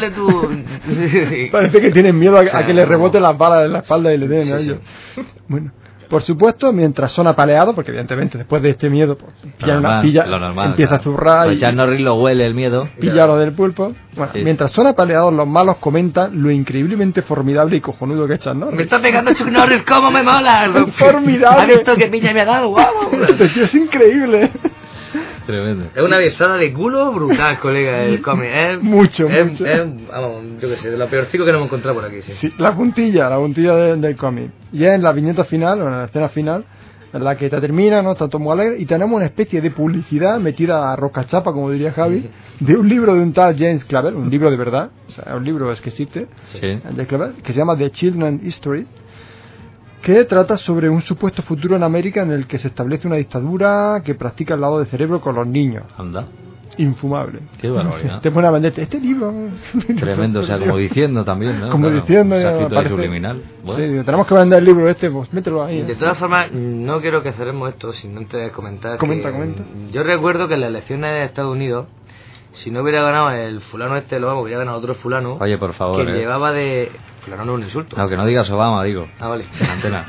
Parece que tienen miedo a que le reboten las balas en la espalda y le den a ellos. Bueno, por supuesto, mientras son apaleados, porque evidentemente después de este miedo, pues, empieza a zurrar. Pues ya Norris lo huele el miedo. Pilla lo del pulpo. Bueno, mientras son apaleados, los malos comentan lo increíblemente formidable y cojonudo que es Chuck Norris. Me está pegando Chuck Norris, ¿cómo me mola? Es formidable. ¿Has visto qué piña me ha dado? ¡Guau! Este tío es increíble. Tremendo. Es una besada de culo brutal, colega, el cómic. Mucho. Vamos, yo qué sé, de lo peorcico que no hemos encontrado por aquí. Sí, la puntilla del cómic. Y es en la viñeta final, o en la escena final, en la que te termina, ¿no? Está todo muy alegre, y tenemos una especie de publicidad metida a roscachapa, como diría Javi, de un libro de un tal James Clavell, un libro de verdad, o sea, un libro es que existe, de Clavell, que se llama The Children's History, que trata sobre un supuesto futuro en América en el que se establece una dictadura que practica el lavado de cerebro con los niños. Anda. Infumable. Qué barbaridad. Te pone a venderte este libro. Tremendo, o sea, como diciendo también, ¿no? Como diciendo, parece subliminal. Bueno. Sí, tenemos que vender el libro pues mételo ahí. De todas formas, no quiero que cerremos esto sin antes comentar. Comenta. Yo recuerdo que en las elecciones de Estados Unidos, si no hubiera ganado el fulano hubiera ganado otro fulano. Oye, por favor. Que llevaba de... Fulano no es un insulto. No, que no digas Obama, digo. Ah, vale. En antena.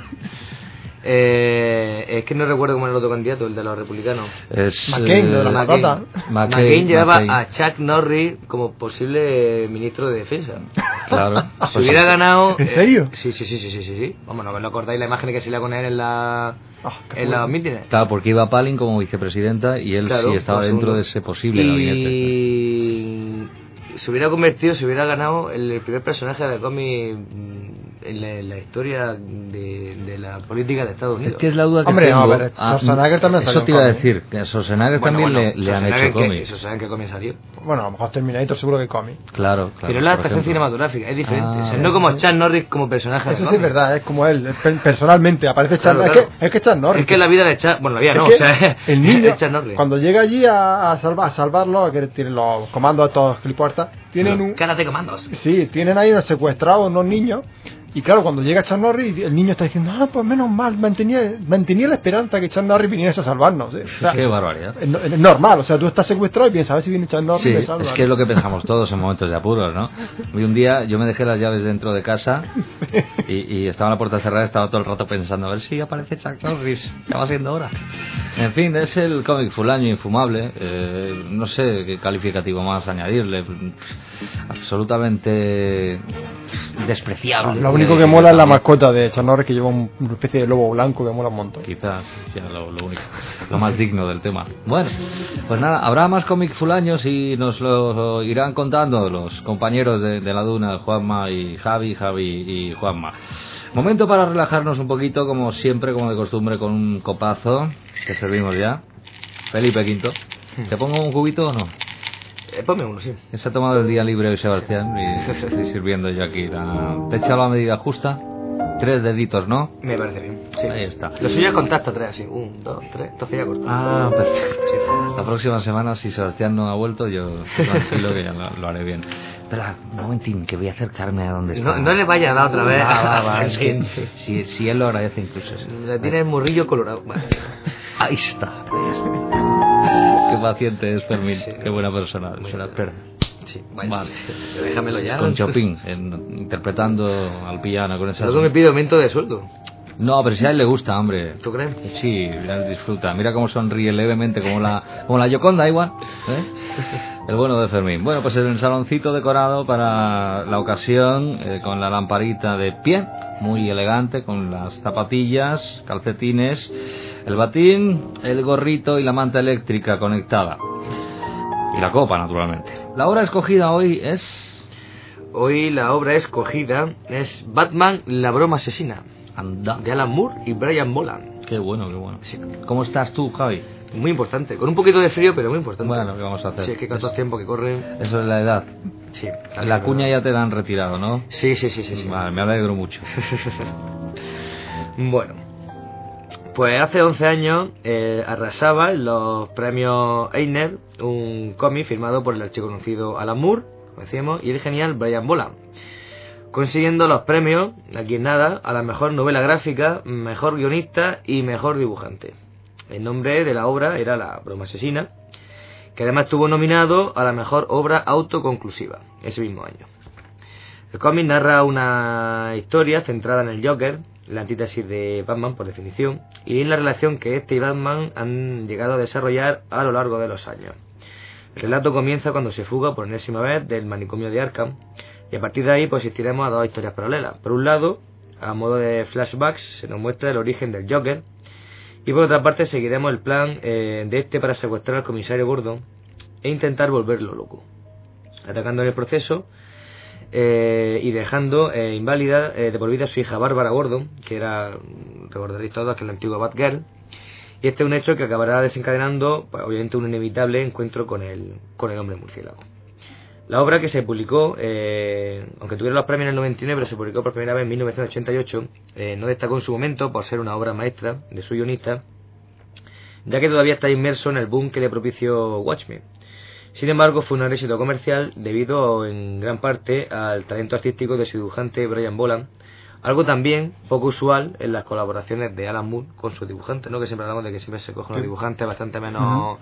Es que no recuerdo cómo era el otro candidato, el de los republicanos. Es McCain, de la mascota. McCain llevaba a Chuck Norris como posible ministro de defensa. Claro. Si hubiera ganado... ¿En serio? Sí. Vamos, no acordáis la imagen que se le con él en los mítines. Claro, porque iba Palin como vicepresidenta y él sí estaba dentro de ese posible gabinete. Y se hubiera ganado el primer personaje de cómic en la historia de la política de Estados Unidos. Es que es la duda que Hombre, tengo. no, pero Schwarzenegger también eso salió te iba a en decir, que a Schwarzenegger también le han hecho cómics. Eso saben que cómic salió. Bueno, a lo mejor Terminator seguro que cómic. Claro. Pero es la adaptación cinematográfica, es diferente. O sea, no como Chuck Norris como personaje. Eso sí es verdad, es como él, personalmente aparece Chuck Norris. Claro. Es que Chuck Norris. Es que la vida de Chuck, bueno, la vida es no, que o sea, el niño, Chuck Norris. cuando llega allí a salvarlo, que tienen los comandos de estos gilipuertas, tienen un... Karate comandos. Sí, tienen ahí unos secuestrados, unos niños. Y claro, cuando llega Chuck Norris, el niño está diciendo, pues menos mal, mantenía la esperanza que Chuck Norris viniese a salvarnos. O sea, qué barbaridad. Es normal, o sea, tú estás secuestrado y piensas, a ver si viene Chuck Norris y me salva. Es que es lo que pensamos todos en momentos de apuros, ¿no? Y un día yo me dejé las llaves dentro de casa y estaba la puerta cerrada, estaba todo el rato pensando, a ver si aparece Chuck Norris, ya va siendo hora. En fin, es el cómic Fulaño infumable, no sé qué calificativo más añadirle, absolutamente despreciable. Lo único que mola es la mascota de Chuck Norris, que lleva una especie de lobo blanco que mola un montón. Quizás sea lo único, lo más digno del tema. Bueno, pues nada, habrá más cómic fulaños y nos lo irán contando los compañeros de la Duna, Juanma y Javi y Juanma. Momento para relajarnos un poquito, como siempre, como de costumbre, con un copazo que servimos ya. Felipe Quinto, ¿te pongo un cubito o no? Ponme uno, sí. Se ha tomado el día libre hoy Sebastián y estoy sirviendo yo aquí. ¿Te he echado la medida justa? 3 deditos, ¿no? Me parece bien, sí. Ahí está. Lo suyo es contacto 3, así. 1, 2, 3, entonces ya corto. Ah, perfecto. Sí. La próxima semana, si Sebastián no ha vuelto, yo tranquilo que ya lo haré bien. Espera, un momentín, que voy a acercarme a donde está. No le vaya a dar otra vez. Va, es que si él lo agradece incluso. Le tiene el morrillo colorado. Vale. Ahí está. Qué paciente es Fermín, sí, qué buena persona. Se la espera. Sí, vale. Déjamelo ya. Con Chopin, interpretando al piano con esa. Luego me pide aumento de sueldo. No, pero si a él le gusta, hombre. ¿Tú crees? Sí, él disfruta. Mira cómo sonríe levemente, como la Gioconda igual. El bueno de Fermín. Bueno, pues el saloncito decorado para la ocasión, con la lamparita de pie, muy elegante, con las zapatillas, calcetines, el batín, el gorrito y la manta eléctrica conectada. Y la copa, naturalmente. La obra escogida hoy es... Hoy la obra escogida es Batman, la broma asesina. Anda. De Alan Moore y Brian Boland. Qué bueno, qué bueno. Sí. ¿Cómo estás tú, Javi? Muy importante. Con un poquito de frío, pero muy importante. Bueno, ¿qué vamos a hacer? Sí, es que con todo el tiempo que corre... Eso es la edad. Sí. La cuña ya te la han retirado, ¿no? Sí. Vale, me alegro mucho. Bueno. Pues hace 11 años arrasaba en los premios Eisner un cómic firmado por el archiconocido Alan Moore, como decíamos, y el genial Brian Boland, consiguiendo los premios, aquí en nada, a la mejor novela gráfica, mejor guionista y mejor dibujante. El nombre de la obra era La broma asesina, que además estuvo nominado a la mejor obra autoconclusiva ese mismo año. El cómic narra una historia centrada en el Joker, la antítesis de Batman por definición, y en la relación que este y Batman han llegado a desarrollar a lo largo de los años. El relato comienza cuando se fuga por enésima vez del manicomio de Arkham, y a partir de ahí pues asistiremos a dos historias paralelas. Por un lado, a modo de flashbacks, se nos muestra el origen del Joker, y por otra parte seguiremos el plan de este para secuestrar al comisario Gordon e intentar volverlo loco, atacando en el proceso y dejando inválida de por vida a su hija Bárbara Gordon, que era, recordaréis todos, que es la antigua Batgirl, y este es un hecho que acabará desencadenando pues, obviamente un inevitable encuentro con el hombre murciélago. La obra, que se publicó, aunque tuviera los premios en el 99, pero se publicó por primera vez en 1988, no destacó en su momento por ser una obra maestra de su guionista, ya que todavía está inmerso en el boom que le propició Watchmen. Sin embargo, fue un éxito comercial debido en gran parte al talento artístico de su dibujante Brian Boland, algo también poco usual en las colaboraciones de Alan Moore con sus dibujantes, ¿no? Que siempre hablamos de que siempre se cogen los dibujantes bastante menos...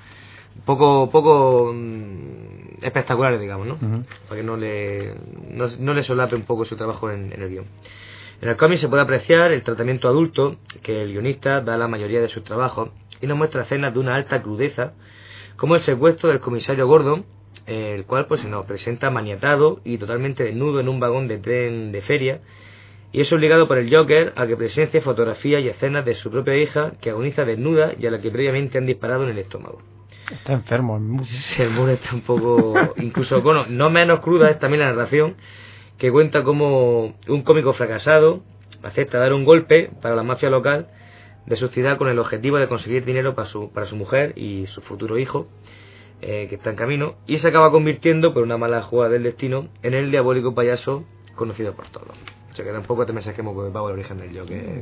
poco espectaculares, digamos, ¿no? Para que no le solape un poco su trabajo en el guión. En el cómic se puede apreciar el tratamiento adulto que el guionista da a la mayoría de sus trabajos y nos muestra escenas de una alta crudeza, como el secuestro del comisario Gordon, el cual pues se nos presenta maniatado y totalmente desnudo en un vagón de tren de feria, y es obligado por el Joker a que presencie fotografías y escenas de su propia hija, que agoniza desnuda y a la que previamente han disparado en el estómago. Está enfermo. El Moore está un poco... incluso, bueno, no menos cruda es también la narración, que cuenta como un cómico fracasado acepta dar un golpe para la mafia local de su ciudad con el objetivo de conseguir dinero para su mujer y su futuro hijo, que está en camino, y se acaba convirtiendo, por una mala jugada del destino, en el diabólico payaso conocido por todos. O sea que tampoco te mensaje como que pago el origen del yo que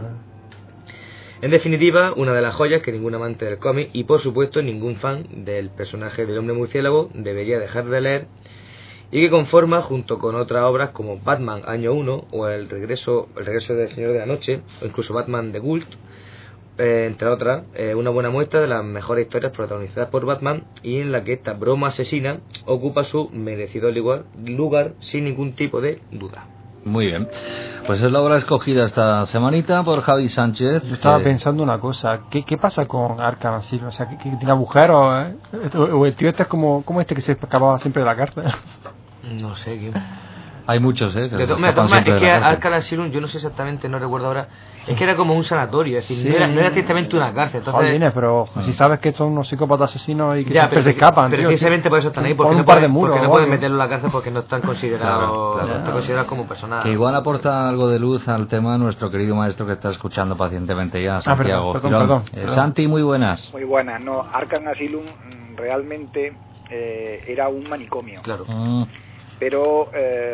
en definitiva, una de las joyas que ningún amante del cómic y por supuesto ningún fan del personaje del hombre murciélago debería dejar de leer, y que conforma, junto con otras obras como Batman Año 1 o el regreso del Señor de la Noche, o incluso Batman The Ghoul, entre otras, una buena muestra de las mejores historias protagonizadas por Batman, y en la que esta broma asesina ocupa su merecido lugar sin ningún tipo de duda. Muy bien, pues es la obra escogida esta semanita por Javi Sánchez. Yo estaba pensando una cosa, ¿qué pasa con Arkham Asylum? O sea, ¿que tiene agujeros? ¿O el tío este es como este que se escapaba siempre de la cárcel? No sé, ¿qué? Hay muchos, es que Arkham Asylum, yo no sé exactamente, no recuerdo ahora, es que era como un sanatorio, es decir, no era ciertamente una cárcel. Entonces, pero si sabes que son unos psicópatas asesinos y que siempre se escapan. Precisamente por eso están ahí, porque no pueden meterlo en la cárcel porque no están considerados como personas. Que igual aporta algo de luz al tema nuestro querido maestro que está escuchando pacientemente ya, Santiago. Perdón. Santi, muy buenas. Muy buenas, no, Arkham Asylum realmente era un manicomio. Claro. Pero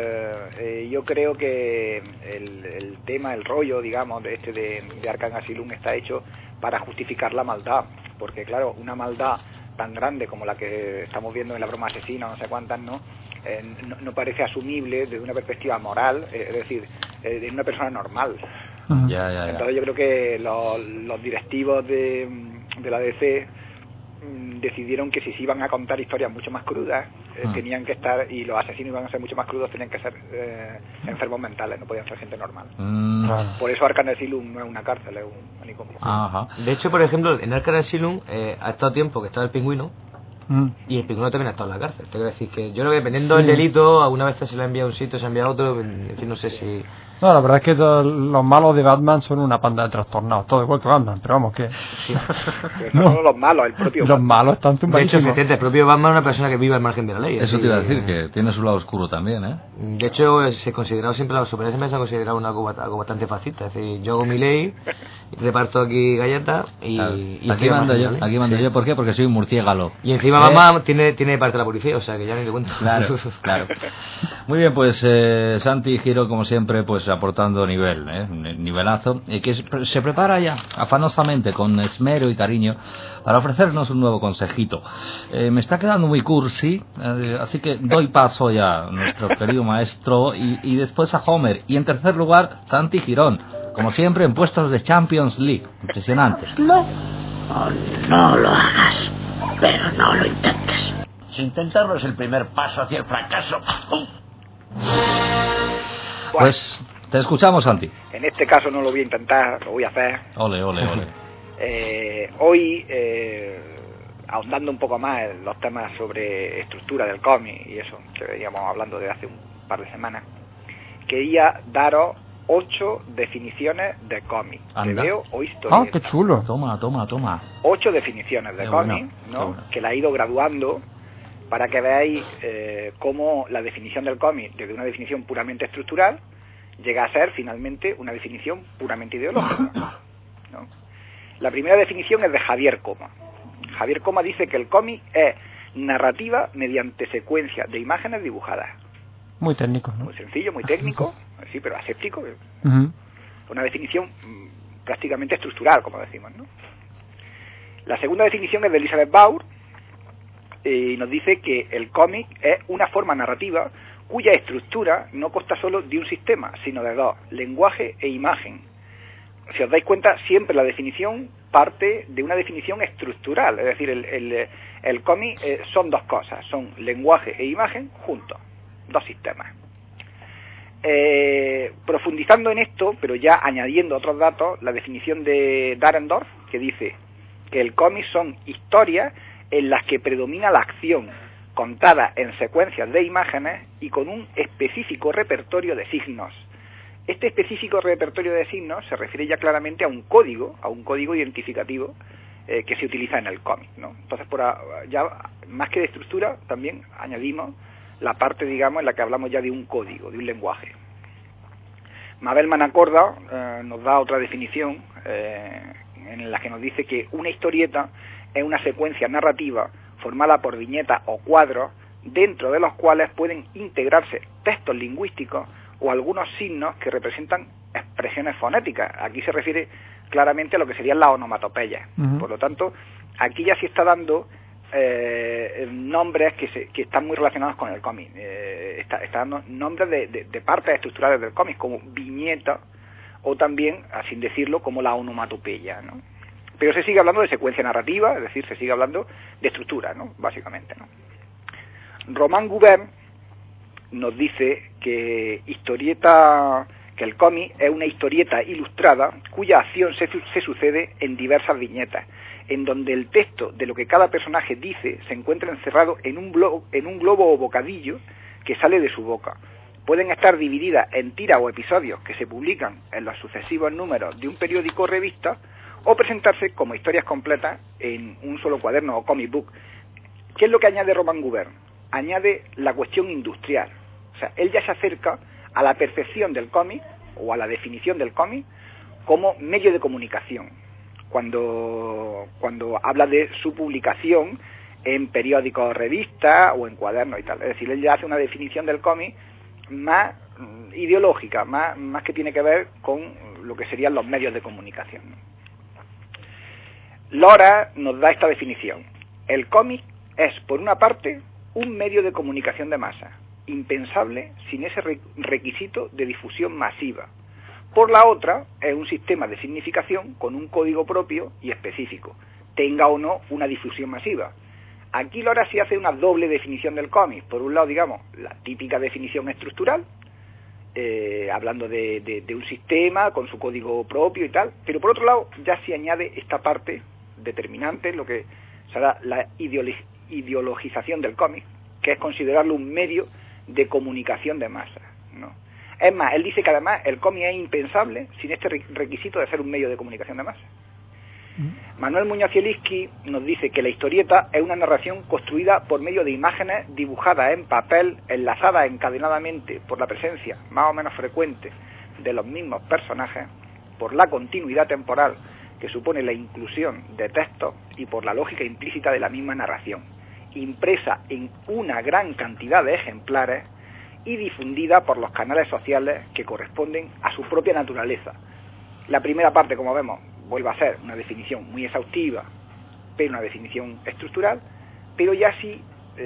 yo creo que el tema, el rollo, digamos, de Arkham Asylum está hecho para justificar la maldad, porque claro, una maldad tan grande como la que estamos viendo en La broma asesina, no sé cuántas, no parece asumible desde una perspectiva moral, es decir, de una persona normal. Entonces yo creo que los directivos de la DC decidieron que si se iban a contar historias mucho más crudas, tenían que estar, y los asesinos iban a ser mucho más crudos, tenían que ser enfermos mentales, no podían ser gente normal. Por eso Arkham Asylum no es una cárcel, es un manicomio. De hecho, por ejemplo, en Arkham Asylum ha estado tiempo que estaba el Pingüino, y el Pingüino también ha estado en la cárcel. Tengo que decir que yo creo que dependiendo del delito, alguna vez se le ha enviado a un sitio, se ha enviado a otro, en fin, no sé si... No, la verdad es que los malos de Batman son una panda de trastornados, todo igual que Batman, pero vamos, que... Sí. No son los malos, el propio Batman. Los malos están tumbadísimos. De hecho, el propio Batman es una persona que vive al margen de la ley. Eso te iba a decir, que tiene su lado oscuro también, ¿eh? De hecho, se ha considerado siempre, los superhéroes siempre se han considerado algo bastante fascista. Es decir, yo hago mi ley, reparto aquí galletas y aquí mando yo, ¿por qué? Porque soy un murciélago. Y encima mamá tiene parte de la policía, o sea que ya ni le cuento. Claro. Muy bien, pues Santi y Giro, como siempre, pues aportando nivelazo, que se prepara ya afanosamente, con esmero y cariño, para ofrecernos un nuevo consejito. Me está quedando muy cursi, así que doy paso ya a nuestro querido maestro y después a Homer, y en tercer lugar Santi Girón, como siempre en puestos de Champions League. Impresionante. No lo hagas, pero no lo intentes. Intentarlo es el primer paso hacia el fracaso. Pues te escuchamos, Santi. En este caso no lo voy a intentar, lo voy a hacer. Ole. Hoy, ahondando un poco más en los temas sobre estructura del cómic y eso, que veníamos hablando desde hace un par de semanas, quería daros 8 definiciones de cómic que veo o historietas. ¡Qué chulo! Toma. 8 definiciones de cómic, que la he ido graduando para que veáis cómo la definición del cómic, desde una definición puramente estructural, llega a ser finalmente una definición puramente ideológica, ¿no? La primera definición es de Javier Coma. Javier Coma dice que el cómic es narrativa mediante secuencia de imágenes dibujadas. Muy técnico, ¿no? Muy sencillo, muy técnico, sí, pero aséptico. Una definición prácticamente estructural, como decimos, ¿no? La segunda definición es de Elizabeth Baur, y nos dice que el cómic es una forma narrativa cuya estructura no consta solo de un sistema, sino de dos, lenguaje e imagen. Si os dais cuenta, siempre la definición parte de una definición estructural, es decir, el cómic son dos cosas, son lenguaje e imagen juntos, dos sistemas. Profundizando en esto, pero ya añadiendo otros datos, la definición de Dahrendorf, que dice que el cómic son historias en las que predomina la acción, contada en secuencias de imágenes y con un específico repertorio de signos. Este específico repertorio de signos se refiere ya claramente a un código identificativo que se utiliza en el cómic, ¿no? Entonces, ya más que de estructura, también añadimos la parte, digamos, en la que hablamos ya de un código, de un lenguaje. Mabel Manacorda nos da otra definición en la que nos dice que una historieta es una secuencia narrativa formada por viñetas o cuadros dentro de los cuales pueden integrarse textos lingüísticos o algunos signos que representan expresiones fonéticas. Aquí se refiere claramente a lo que serían las onomatopeyas. Por lo tanto, aquí ya se está dando nombres que están muy relacionados con el cómic. Está dando nombres de partes estructurales del cómic, como viñeta, o también, así decirlo, como la onomatopeya, ¿no? Pero se sigue hablando de secuencia narrativa, es decir, se sigue hablando de estructura, ¿no? Básicamente, ¿no? Román Gubern nos dice que el cómic es una historieta ilustrada cuya acción se sucede en diversas viñetas, en donde el texto de lo que cada personaje dice se encuentra encerrado en un globo o bocadillo que sale de su boca. Pueden estar divididas en tiras o episodios que se publican en los sucesivos números de un periódico o revista, o presentarse como historias completas en un solo cuaderno o comic book. ¿Qué es lo que añade Román Gubern? Añade la cuestión industrial. O sea, él ya se acerca a la percepción del cómic, o a la definición del cómic, como medio de comunicación. Cuando habla de su publicación en periódicos, revistas o en cuadernos y tal. Es decir, él ya hace una definición del cómic más ideológica, más que tiene que ver con lo que serían los medios de comunicación, ¿no? Lora nos da esta definición. El cómic es, por una parte, un medio de comunicación de masa, impensable sin ese requisito de difusión masiva. Por la otra, es un sistema de significación con un código propio y específico, tenga o no una difusión masiva. Aquí Lora sí hace una doble definición del cómic. Por un lado, digamos, la típica definición estructural, hablando de un sistema con su código propio y tal, pero por otro lado ya se añade esta parte determinante, lo que será la ideologización del cómic, que es considerarlo un medio de comunicación de masa, ¿no? Es más, él dice que además el cómic es impensable sin este requisito de ser un medio de comunicación de masa. Manuel Muñoz Zielinski nos dice que la historieta es una narración construida por medio de imágenes dibujadas en papel, enlazadas encadenadamente por la presencia más o menos frecuente de los mismos personajes, por la continuidad temporal que supone la inclusión de textos y por la lógica implícita de la misma narración, impresa en una gran cantidad de ejemplares y difundida por los canales sociales que corresponden a su propia naturaleza. La primera parte, como vemos, vuelve a ser una definición muy exhaustiva, pero una definición estructural, pero ya sí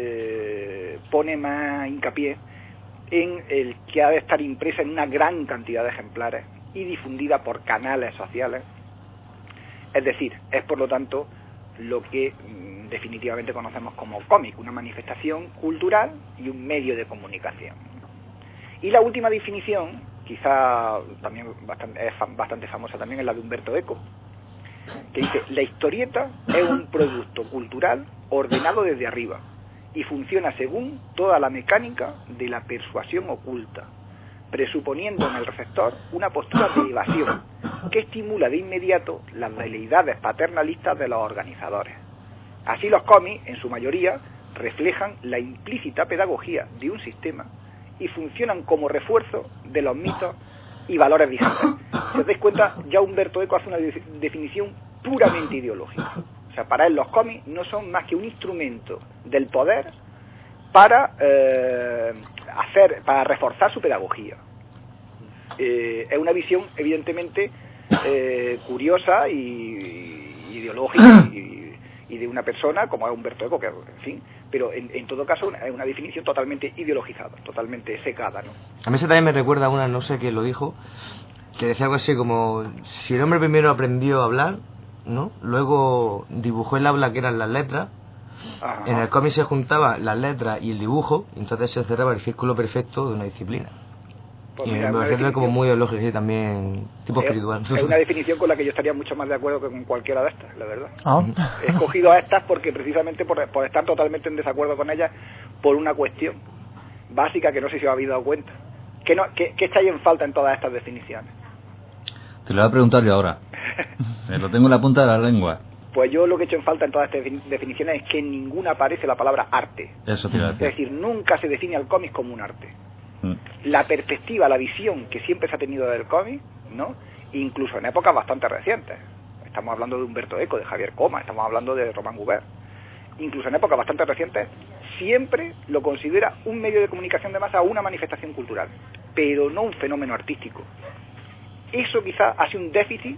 pone más hincapié en el que ha de estar impresa en una gran cantidad de ejemplares y difundida por canales sociales. Es decir, es por lo tanto lo que definitivamente conocemos como cómic, una manifestación cultural y un medio de comunicación. Y la última definición, quizá también es bastante famosa también, es la de Umberto Eco, que dice: la historieta es un producto cultural ordenado desde arriba y funciona según toda la mecánica de la persuasión oculta, presuponiendo en el receptor una postura de evasión que estimula de inmediato las veleidades paternalistas de los organizadores. Así los cómics, en su mayoría, reflejan la implícita pedagogía de un sistema y funcionan como refuerzo de los mitos y valores vigentes. Si os dais cuenta, ya Umberto Eco hace una definición puramente ideológica. O sea, para él los cómics no son más que un instrumento del poder para reforzar su pedagogía. Es una visión evidentemente curiosa y ideológica y de una persona como es Umberto Eco, que en fin, pero en todo caso es una definición totalmente ideologizada, totalmente secada, ¿no? A mí eso también me recuerda a una, no sé quién lo dijo, que decía algo así como: si el hombre primero aprendió a hablar, ¿no?, luego dibujó el habla, que eran las letras. Ajá. En el cómic se juntaba las letras y el dibujo, y entonces se cerraba el círculo perfecto de una disciplina. Pues y me parece como muy ideológico y también tipo espiritual. Es una definición con la que yo estaría mucho más de acuerdo que con cualquiera de estas, la verdad. He escogido a estas porque precisamente por estar totalmente en desacuerdo con ellas, por una cuestión básica que no sé si os habéis dado cuenta. ¿Qué estáis en falta en todas estas definiciones? Te lo voy a preguntar yo ahora. Lo tengo en la punta de la lengua. Pues yo lo que he hecho en falta en todas estas definiciones es que en ninguna aparece la palabra arte. Eso te iba a decir. Es decir, nunca se define al cómic como un arte. La perspectiva, la visión que siempre se ha tenido del cómic, ¿no? Incluso en épocas bastante recientes. Estamos hablando de Humberto Eco, de Javier Coma, estamos hablando de Román Gubert. Incluso en épocas bastante recientes, siempre lo considera un medio de comunicación de masa, una manifestación cultural, pero no un fenómeno artístico. Eso quizás ha sido un déficit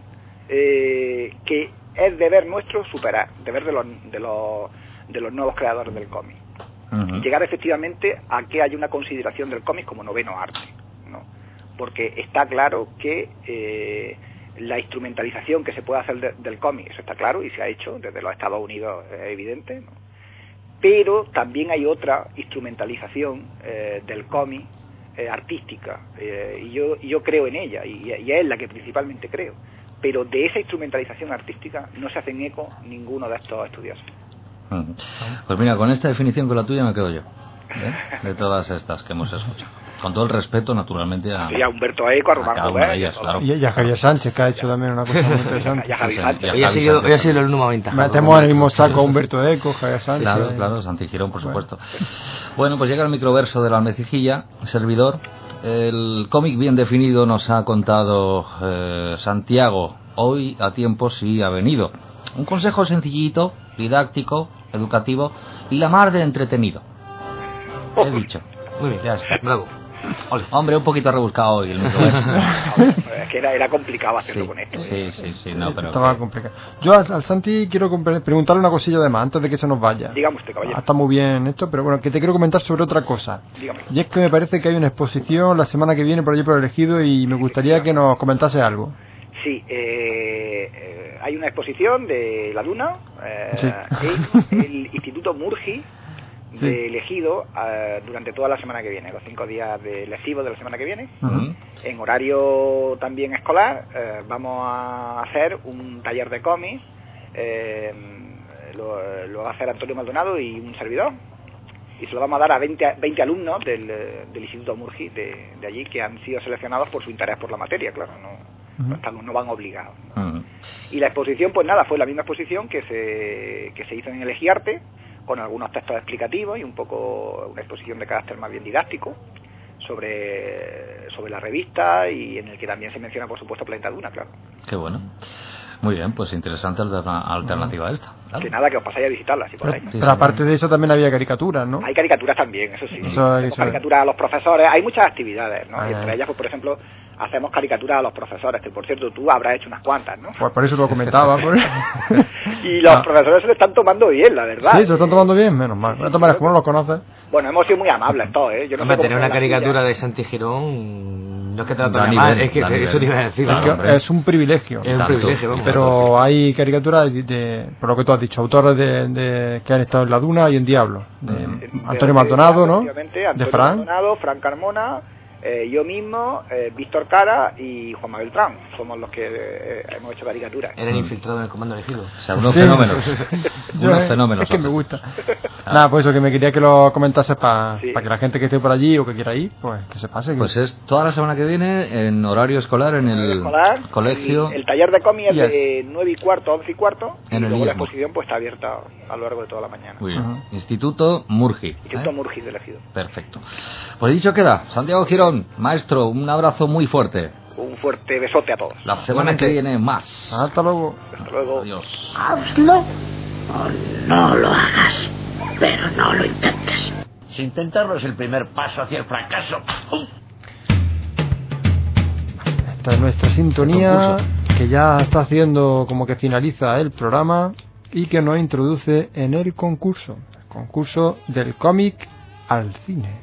que es deber nuestro superar, deber de los nuevos creadores del cómic. Y llegar efectivamente a que haya una consideración del cómic como noveno arte, ¿no? Porque está claro que la instrumentalización que se puede hacer del cómic, eso está claro y se ha hecho desde los Estados Unidos, es evidente, ¿no? Pero también hay otra instrumentalización del cómic artística, y yo creo en ella, y es la que principalmente creo, pero de esa instrumentalización artística no se hacen eco ninguno de estos estudiosos. Pues mira, con esta definición con la tuya me quedo yo, de todas estas que hemos escuchado. Con todo el respeto, naturalmente, a Humberto Eco, a Román Gubert, claro. Y a Javier Sánchez, que ha hecho también una cosa muy interesante. Y a Javier Sánchez. Hoy ha sido el uno más aventajado. Metemos en el mismo saco a Humberto Eco, Javier Sánchez. Claro, Santi Girón, por supuesto. Bueno, pues llega el microverso de la Almecijilla, servidor. El cómic bien definido nos ha contado Santiago. Hoy a tiempo sí ha venido. Un consejo sencillito, didáctico, educativo y la mar de entretenido. He dicho. Muy bien, ya está. Bravo. Hombre, un poquito rebuscado hoy el microverso. Es que era complicado hacerlo con esto. Sí, no, pero... Estaba complicado. Yo al Santi quiero preguntarle una cosilla además, antes de que se nos vaya. Dígame usted, caballero. Está muy bien esto, pero bueno, que te quiero comentar sobre otra cosa. Dígame. Y es que me parece que hay una exposición la semana que viene por allí por el Ejido y me gustaría que nos comentase algo. Sí, hay una exposición de La Duna en el Instituto Murgi de Ejido durante toda la semana que viene, los 5 días de lectivo de la semana que viene. En horario también escolar vamos a hacer un taller de cómics, lo va a hacer Antonio Maldonado y un servidor, y se lo vamos a dar a 20 alumnos del Instituto Murgi de allí, que han sido seleccionados por su interés por la materia, claro, no van obligados, ¿no? Y la exposición, pues nada, fue la misma exposición que se hizo en el Ejiarte, con algunos textos explicativos y un poco una exposición de carácter más bien didáctico sobre la revista, y en el que también se menciona, por supuesto, Planeta Duna, claro. Qué bueno. Muy bien, pues interesante alternativa esta. Claro. Que nada, que os pasáis a visitarla, si podéis. Pero aparte de eso también había caricaturas, ¿no? Hay caricaturas también, eso sí. Eso caricaturas a los profesores, hay muchas actividades, ¿no? Y entre ellas, pues, por ejemplo, hacemos caricaturas a los profesores, que por cierto tú habrás hecho unas cuantas, ¿no? Pues por eso lo comentaba. Y los profesores se lo están tomando bien, la verdad. Sí, se lo están tomando bien, menos mal. De todas maneras, ¿cómo no los conoces? Bueno, hemos sido muy amables todos, ¿eh? Yo no sé tener una caricatura de Santi Girón no es que te la toque mal, es que eso te iba a decir. Es un privilegio. Es un privilegio, vamos. Pero hay caricaturas por lo que tú has dicho, autores que han estado en La Duna y en Diablo. Antonio Maldonado, ¿no? De Maldonado, Fran Carmona, yo mismo, Víctor Cara y Juanma Beltrán. Somos los que hemos hecho caricaturas. Eran infiltrados en el comando elegido. O sea, unos fenómenos. Unos fenómenos. Es que me gusta. Nada, pues eso, que me quería que lo comentases para que la gente que esté por allí o que quiera ir, pues que se pase. Pues es toda la semana que viene en horario escolar en el colegio. El taller de cómic es de 9:15 a 11:15 y luego la exposición pues está abierta a lo largo de toda la mañana. Muy bien. Instituto Murgi. Instituto Murgi de Elegido. Perfecto. Pues dicho queda, Santiago Girón, maestro, un abrazo muy fuerte. Un fuerte besote a todos. La semana que viene más. Hasta luego. Hasta luego. Adiós. Hazlo o no lo hagas, pero no lo intentes. Si intentarlo es el primer paso hacia el fracaso. Esta es nuestra sintonía, que ya está haciendo como que finaliza el programa y que nos introduce en el concurso del cómic al cine.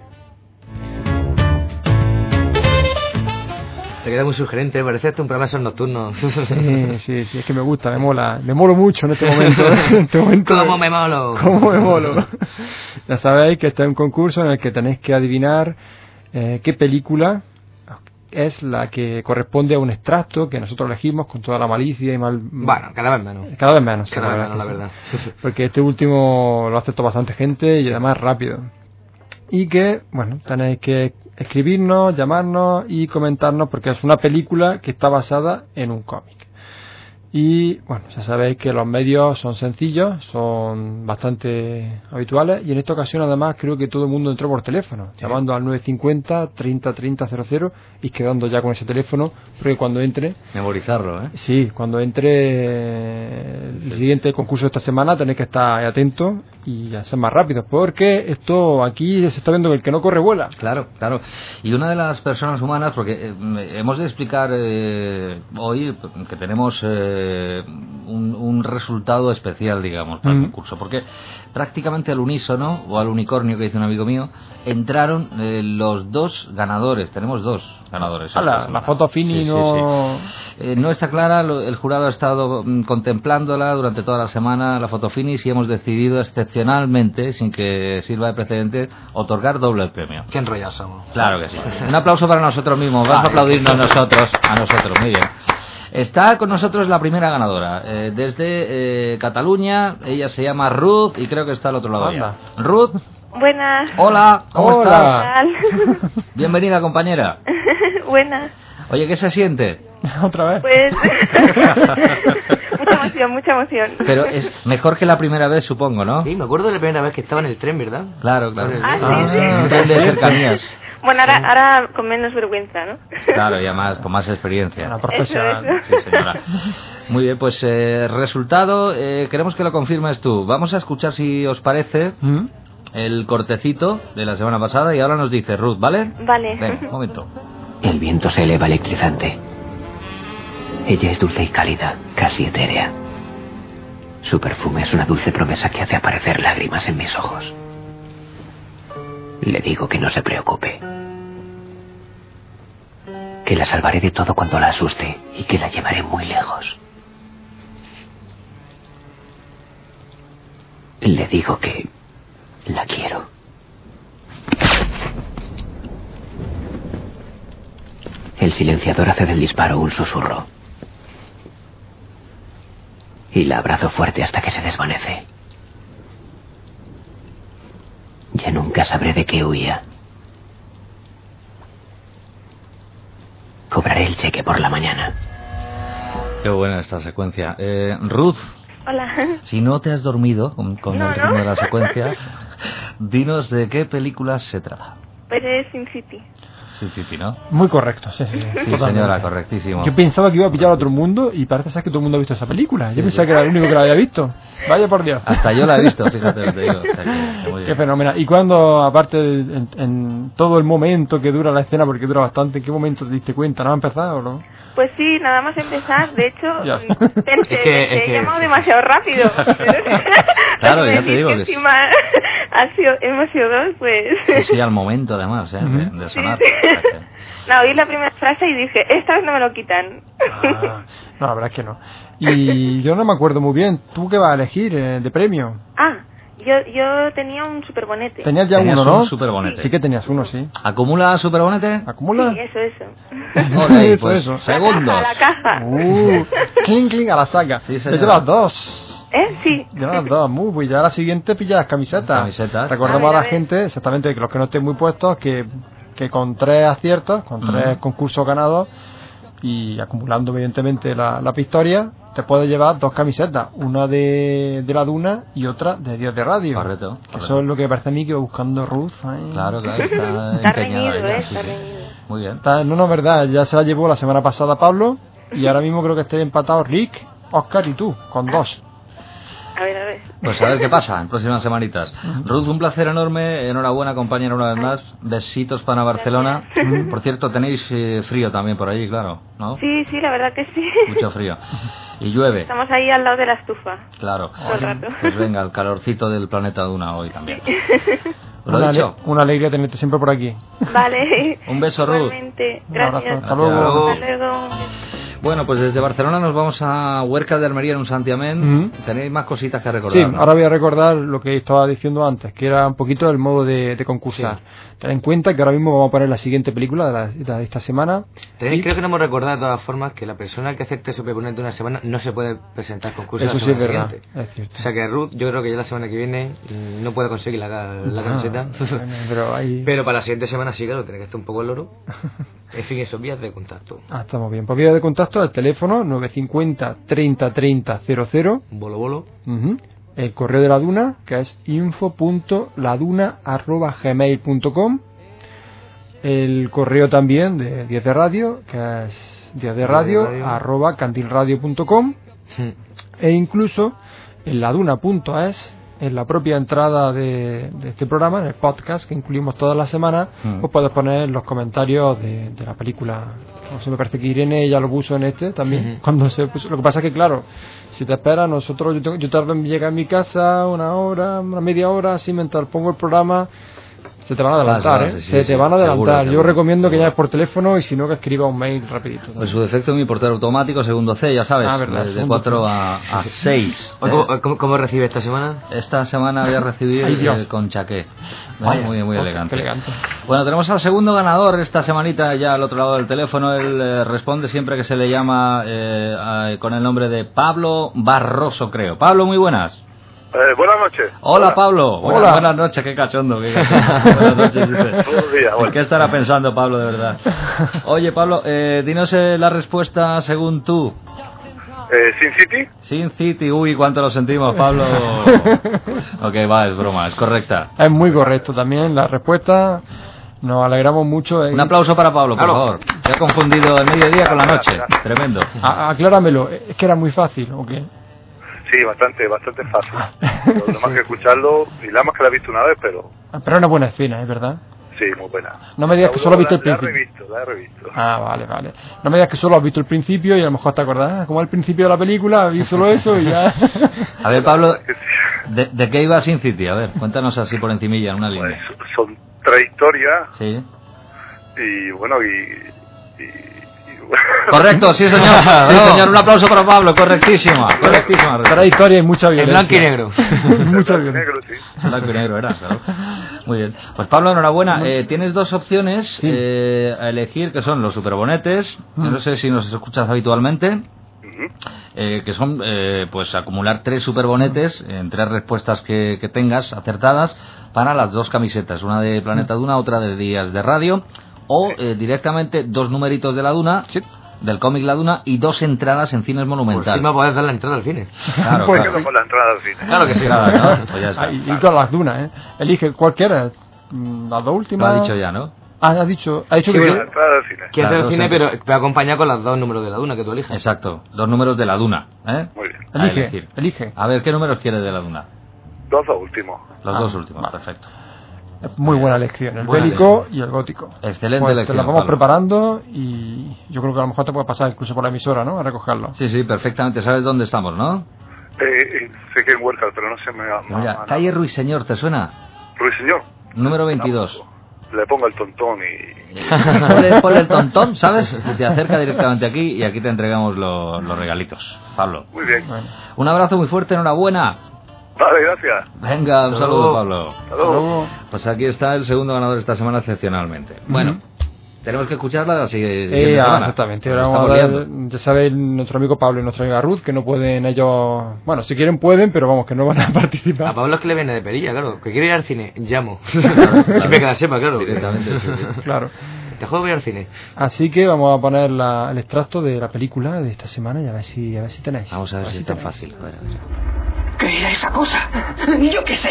Te queda muy sugerente, parece hasta un programa de nocturno. Sí, es que me gusta, me molo mucho en este momento. ¿Cómo me molo? Ya sabéis que este es un concurso en el que tenéis que adivinar qué película es la que corresponde a un extracto que nosotros elegimos con toda la malicia y Bueno, cada vez menos. La verdad. Porque este último lo ha aceptado bastante gente y además rápido. Y que, bueno, tenéis que escribirnos, llamarnos y comentarnos porque es una película que está basada en un cómic. Y bueno, ya sabéis que los medios son sencillos, son bastante habituales, y en esta ocasión además creo que todo el mundo entró por teléfono, llamando al 950 30 30 00 y quedando ya con ese teléfono, porque cuando entre... Memorizarlo, ¿eh? Sí, cuando entre el siguiente concurso de esta semana tenéis que estar atentos y a ser más rápidos, porque esto aquí se está viendo que el que no corre vuela. Claro, claro. Y una de las personas humanas, porque hemos de explicar hoy que tenemos un resultado especial, digamos, para el concurso, porque prácticamente al unísono, o al unicornio que dice un amigo mío, entraron los dos ganadores. Tenemos dos ganadores. La foto Fini no... Sí. No está clara, el jurado ha estado contemplándola durante toda la semana, la foto Fini, y hemos decidido excepcionalmente, sin que sirva de precedente, otorgar doble premio. Qué enrollados somos. Claro que sí. Un aplauso para nosotros mismos. Vamos a aplaudirnos nosotros, muy bien. Está con nosotros la primera ganadora, desde Cataluña. Ella se llama Ruth y creo que está al otro lado ya. Ruth. Buenas. Hola, ¿cómo estás? Bienvenida, compañera. Buenas. Oye, ¿qué se siente? ¿Otra vez? Pues mucha emoción. Pero es mejor que la primera vez, supongo, ¿no? Sí, me acuerdo de la primera vez que estaba en el tren, ¿verdad? Claro. Sí. Un tren de cercanías. Bueno, ahora con menos vergüenza, ¿no? Claro, y además con más experiencia. Una profesional. Eso. Sí, señora. Muy bien, pues resultado, queremos que lo confirmes tú. Vamos a escuchar, si os parece, el cortecito de la semana pasada, y ahora nos dice Ruth, ¿vale? Vale. Venga, un momento. El viento se eleva electrizante. Ella es dulce y cálida, casi etérea. Su perfume es una dulce promesa que hace aparecer lágrimas en mis ojos. Le digo que no se preocupe, que la salvaré de todo cuando la asuste y que la llevaré muy lejos. Le digo que la quiero. El silenciador hace del disparo un susurro. Y la abrazo fuerte hasta que se desvanece. Ya nunca sabré de qué huía. Cobraré el cheque por la mañana. Qué buena esta secuencia. Ruth. Hola. Si no te has dormido con el ritmo de la secuencia, dinos de qué películas se trata. Pues es Sin City. Sin City, ¿no? Muy correcto, sí. Sí, señora, correctísimo. Yo pensaba que iba a pillar a otro mundo y parece ser que todo el mundo ha visto esa película. Yo pensaba que era el único que la había visto. Vaya por Dios. Hasta yo la he visto, fíjate lo que te digo. O sea, que muy bien. Qué fenomenal. Y cuando, aparte, en todo el momento que dura la escena, porque dura bastante, ¿en qué momento te diste cuenta? ¿No ha empezado o no? Pues sí, nada más empezar. De hecho, Es que he llamado demasiado rápido. Claro, ya te digo que encima hemos sido dos, pues... Sí, al momento además, de sonar. Sí. No, oí la primera frase y dije, esta vez no me lo quitan. No, la verdad es que no. Y yo no me acuerdo muy bien. ¿Tú qué vas a elegir de premio? Yo tenía un superbonete. Tenías ya Tenías uno, ¿no? Un superbonete. Sí que tenías uno, sí. ¿Acumula superbonete? ¿Acumula? Sí, eso. Ole, pues, eso. Segundos. A la caja. Cling, a la saca. Sí, Te señora. llevas dos. Sí. Llevas dos, muy. Pues ya la siguiente pilla las camisetas. Recordamos a la gente, exactamente, que los que no estén muy puestos, que con 3 aciertos, con 3 concursos ganados y acumulando evidentemente la victoria, te puedes llevar 2 camisetas, una de la Duna y otra de Días de Radio. Correcto. Eso es lo que parece a mí que va buscando Ruth. Claro, está Está empeñada reñido, ella, está sí. reñido. Muy bien. No, verdad, ya se la llevó la semana pasada Pablo y ahora mismo creo que esté empatado Rick, Oscar y tú, con 2. A ver. Pues a ver qué pasa en próximas semanitas. Ruth, un placer enorme, enhorabuena compañera una vez más, besitos para Barcelona. Por cierto, tenéis frío también por allí, claro, ¿no? Sí, la verdad que sí. Mucho frío. Y llueve. Estamos ahí al lado de la estufa. Claro. Todo el rato. Pues venga, el calorcito del planeta Duna hoy también. ¿Lo dicho? Una alegría tenerte siempre por aquí. Vale. Un beso, Ruth. Igualmente. Un abrazo. Gracias. Hasta luego. Hasta luego. Bueno, pues desde Barcelona nos vamos a Huerca de Almería en un santiamén. Tenéis más cositas que recordar, Sí, ¿no? ahora voy a recordar lo que estaba diciendo antes, que era un poquito el modo de concursar. Sí. Ten en cuenta que ahora mismo vamos a poner la siguiente película de esta semana. Creo que no hemos recordado de todas formas que la persona que acepte superponente una semana no se puede presentar al concurso Eso la semana sí es verdad, siguiente. es cierto. O sea que Ruth, yo creo que ya la semana que viene no puede conseguir la camiseta. Pero Pero para la siguiente semana sí, claro, tiene que estar un poco el loro. En fin, eso, vías de contacto. Estamos bien. Por vía de contacto, el teléfono 950 30 30 00. Bolo. El correo de la Duna, que es info.laduna@gmail.com. El correo también de 10 de Radio, que es 10 de Radio @cantilradio.com. E incluso en laduna.es, en la propia entrada de este programa, en el podcast que incluimos todas las semanas, pues puedes poner los comentarios de la película. O sea, me parece que Irene ya lo puso en este también, cuando se puso. Lo que pasa es que, claro, si te esperas, yo tardo en llegar a mi casa una media hora, así mientras pongo el programa. Se te van a adelantar, se te van a adelantar. Seguro. Yo recomiendo que llames por teléfono y si no, que escriba un mail rapidito. Pues su defecto es mi portero automático, segundo C, ya sabes, verdad, de 4 a 6. ¿Cómo recibe esta semana? Esta semana voy a recibir con chaqué. Muy elegante. Bueno, tenemos al segundo ganador esta semanita ya al otro lado del teléfono. Él responde siempre que se le llama con el nombre de Pablo Barroso, creo. Pablo, muy buenas. Buenas noches. Hola, Pablo. Buenas noches, qué cachondo. Buenas noches. Buenos días. ¿Qué estará pensando Pablo, de verdad? Oye, Pablo, dinos la respuesta según tú. ¿Sin City? Sin City, uy, cuánto lo sentimos, Pablo. Ok, va, es broma, es correcta. Es muy correcto también la respuesta. Nos alegramos mucho. Un aplauso para Pablo, por favor. Se ha confundido el mediodía con la noche. Tremendo. Acláramelo, ¿es que era muy fácil o qué? Sí, bastante fácil. Lo más que escucharlo, y la más que la he visto una vez, pero... Pero es una buena escena, ¿es verdad? Sí, muy buena. No me digas que solo has visto el principio. La he revisto. Vale. No me digas que solo has visto el principio y a lo mejor te acordás, como al principio de la película, vi solo eso y ya... A ver, Pablo, ¿de qué iba Sin City? A ver, cuéntanos así por encimilla, en una línea. Pues son 3 historias. Sí. Y bueno, Correcto, sí señor, un aplauso para Pablo, correctísima. Para historia y mucha violencia. En blanco y negro. Mucha violencia. Blanco y negro era, claro. Muy bien. Pues Pablo, enhorabuena. Tienes 2 opciones a elegir, que son los superbonetes. No sé si nos escuchas habitualmente. Que son pues acumular 3 superbonetes en 3 respuestas que tengas acertadas para las 2 camisetas, una de Planeta Duna, otra de Días de Radio. O directamente 2 numeritos de la Duna, del cómic La Duna, y 2 entradas en Cines Monumental. Por encima podés dar la entrada al cine. Claro. Por la entrada al cine. Claro que sí. Pues ya está. Y todas las Dunas, Elige cualquiera. Las 2 últimas. Lo ha dicho ya, ¿no? Ha dicho sí, que... la entrada al cine. Quieres hacer el cine, pero acompañado con los 2 números de la Duna que tú eliges. Exacto, 2 números de la Duna. Muy bien. Elige. A ver, ¿qué números quieres de la Duna? Los 2 últimos. Los 2 últimos, perfecto. Muy buena elección, el bélico y el gótico. Excelente pues elección. Te las vamos preparando y yo creo que a lo mejor te puede pasar incluso por la emisora, ¿no? A recogerlo. Sí, perfectamente. ¿Sabes dónde estamos, no? Sé que en Huércal, pero no se me va. Mira, calle Ruiseñor, ¿te suena? Ruiseñor. Número 22. Le pongo el tontón y... Ponle el tontón, ¿sabes? Te acerca directamente aquí y aquí te entregamos los regalitos, Pablo. Muy bien. Bueno. Un abrazo muy fuerte, enhorabuena. Vale, gracias. Venga, un saludo, Pablo. Hasta luego. Pues aquí está el segundo ganador esta semana, excepcionalmente. Bueno, tenemos que escucharla la siguiente semana. Exactamente. Ahora vamos a dar, ya sabéis, nuestro amigo Pablo y nuestra amiga Ruth, que no pueden ellos... Bueno, si quieren pueden, pero vamos, que no van a participar. A Pablo es que le viene de perilla, claro. Que quiere ir al cine, llamo. Siempre que la sepa, claro. Directamente, sí. Claro. Te juego ir al cine. Así que vamos a poner el extracto de la película de esta semana y a ver si tenéis. Vamos a ver si es tan fácil. A ver. ¿Qué era esa cosa? Yo qué sé.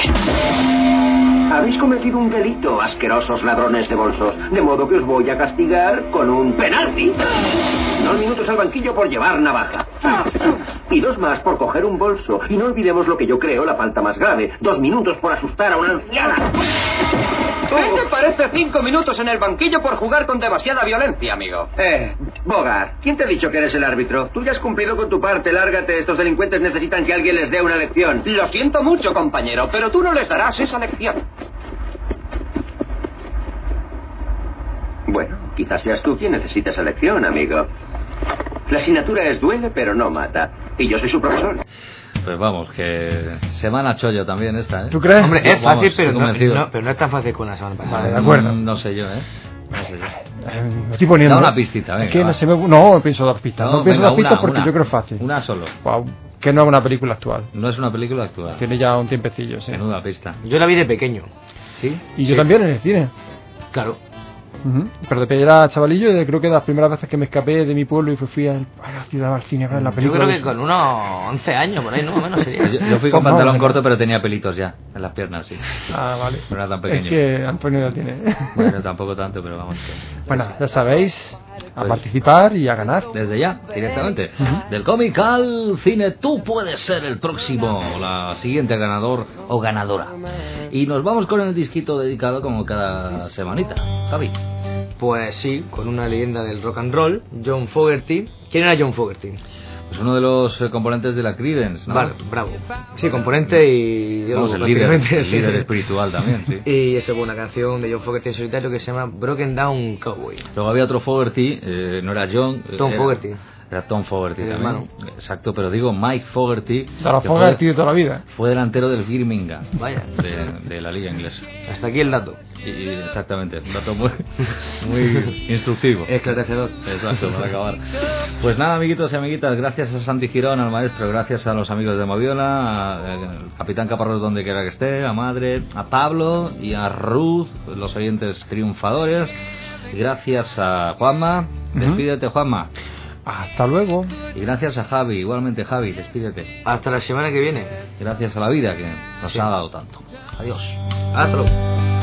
Habéis cometido un delito, asquerosos ladrones de bolsos. De modo que os voy a castigar con un penalti. 2 minutos al banquillo por llevar navaja. Y 2 más por coger un bolso. Y no olvidemos lo que yo creo la falta más grave. 2 minutos por asustar a una anciana. ¿Qué te parece 5 minutos en el banquillo por jugar con demasiada violencia, amigo? Bogart, ¿quién te ha dicho que eres el árbitro? Tú ya has cumplido con tu parte, lárgate. Estos delincuentes necesitan que alguien les dé una lección. Lo siento mucho, compañero, pero tú no les darás esa lección. Bueno, quizás seas tú quien necesita esa lección, amigo. La asignatura es duele, pero no mata. Y yo soy su profesor. Pues vamos, que semana chollo también esta, ¿eh? ¿Tú crees? Hombre, es Vamos, fácil, pero estoy no es tan fácil como la semana pasada. Vale, de acuerdo. No sé yo, ¿eh? No sé yo. Me estoy poniendo... Da una pistita, venga. Es que va. no pienso dar pistas. No pienso venga, dar pistas una, porque una. yo creo fácil. Una solo. Wow, que no es una película actual. No es una película actual. Tiene ya un tiempecillo, sí. Menuda pista. Yo la vi de pequeño. ¿Sí? Y yo también en el cine. Claro. Pero de pequeño era chavalillo y creo que de las primeras veces que me escapé de mi pueblo y fui a la ciudad, al cine, a ver la película. Yo creo que con unos 11 años, por ahí, ¿no? Menos sería. Yo fui con pantalón corto, pero tenía pelitos ya en las piernas, sí. Ah, vale. No era tan pequeño. Es que Antonio ya tiene. Bueno, tampoco tanto, pero vamos. Bueno, ya sabéis, a participar y a ganar. Desde ya, directamente. Del cómic al cine, tú puedes ser el próximo, la siguiente ganador o ganadora. Y nos vamos con el disquito dedicado como cada semanita. Javi. Pues sí, con una leyenda del rock and roll, John Fogerty. ¿Quién era John Fogerty? Pues uno de los componentes de la Creedence, ¿no? Vale, bravo. Sí, componente y... Vamos, el líder espiritual también, sí. Y esa fue una canción de John Fogerty en solitario que se llama Broken Down Cowboy. Luego había otro Fogerty, no era John... Tom Fogerty. Era Tom Fogerty también. Hermano. Exacto, pero digo Mike Fogerty. De los Fogerty de toda la vida. Fue delantero del Birmingham. Vaya. De la liga inglesa. Hasta aquí el dato. Y exactamente, un dato muy instructivo. Esclarecedor. Exacto, para acabar. Pues nada, amiguitos y amiguitas, gracias a Santi Girón, al maestro, gracias a los amigos de Moviola, al Capitán Caparrós donde quiera que esté, a Madre, a Pablo y a Ruth, los oyentes triunfadores. Gracias a Juanma. Despídete, Juanma. Hasta luego. Y gracias a Javi, igualmente Javi, despídete. Hasta la semana que viene. Gracias a la vida que nos ha dado tanto. Adiós. Hasta luego.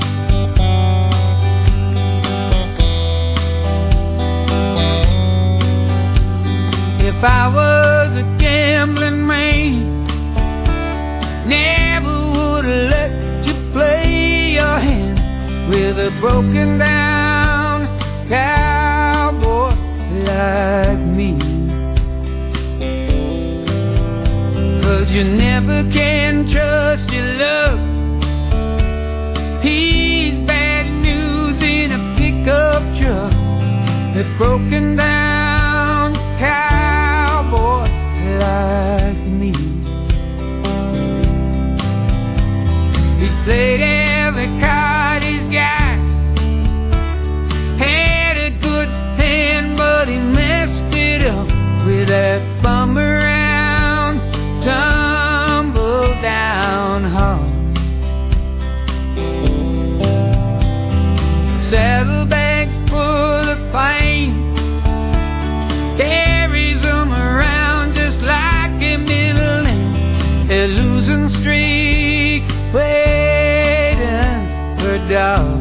If I was a gambling man, never would have let you play your hand with a broken down cowboy like me. 'Cause you never can trust your love. He's bad news in a pickup truck. A broken down cowboy like me. He's played every card he's got. Had a good hand, but he messed it up with that bum around, tumble down heart. Saddlebags full of pain, carries them around just like a middleman. A losing streak, waiting for dark.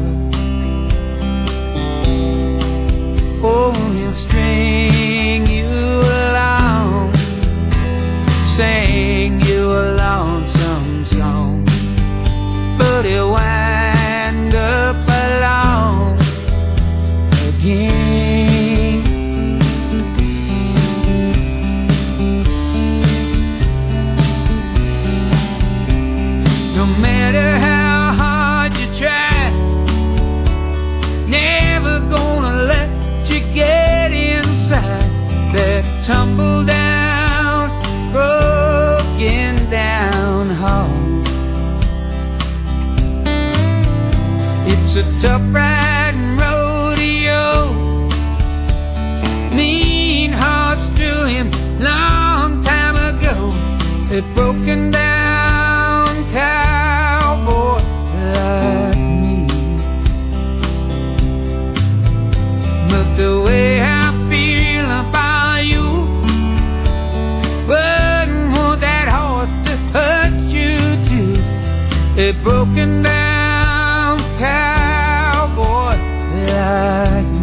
Oh, he'll string you along, sing you a lonesome song, but he'll wind up alone again. No matter how hard you try, never gonna let you get inside that tumble down, broken down heart. It's a tough riding rodeo. Mean hearts drew him long time ago. A broken down cowboy like me. But the way I feel about you, wouldn't want that horse to hurt you too. A broken down cowboy like me.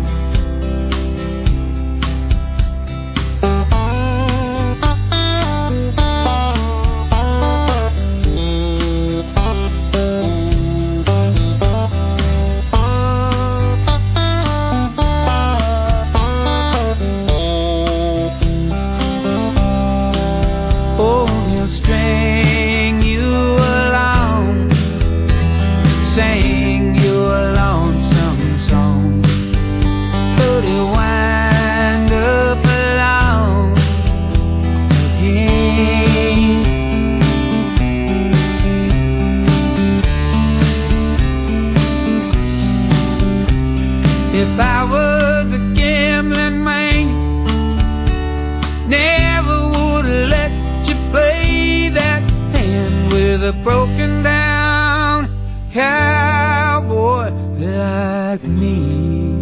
Oh, he'll string you along, sing you a lonesome song, but he'll wind up alone again. If I was a gambling man, never would have let you play that hand with a broken down cowboy like me.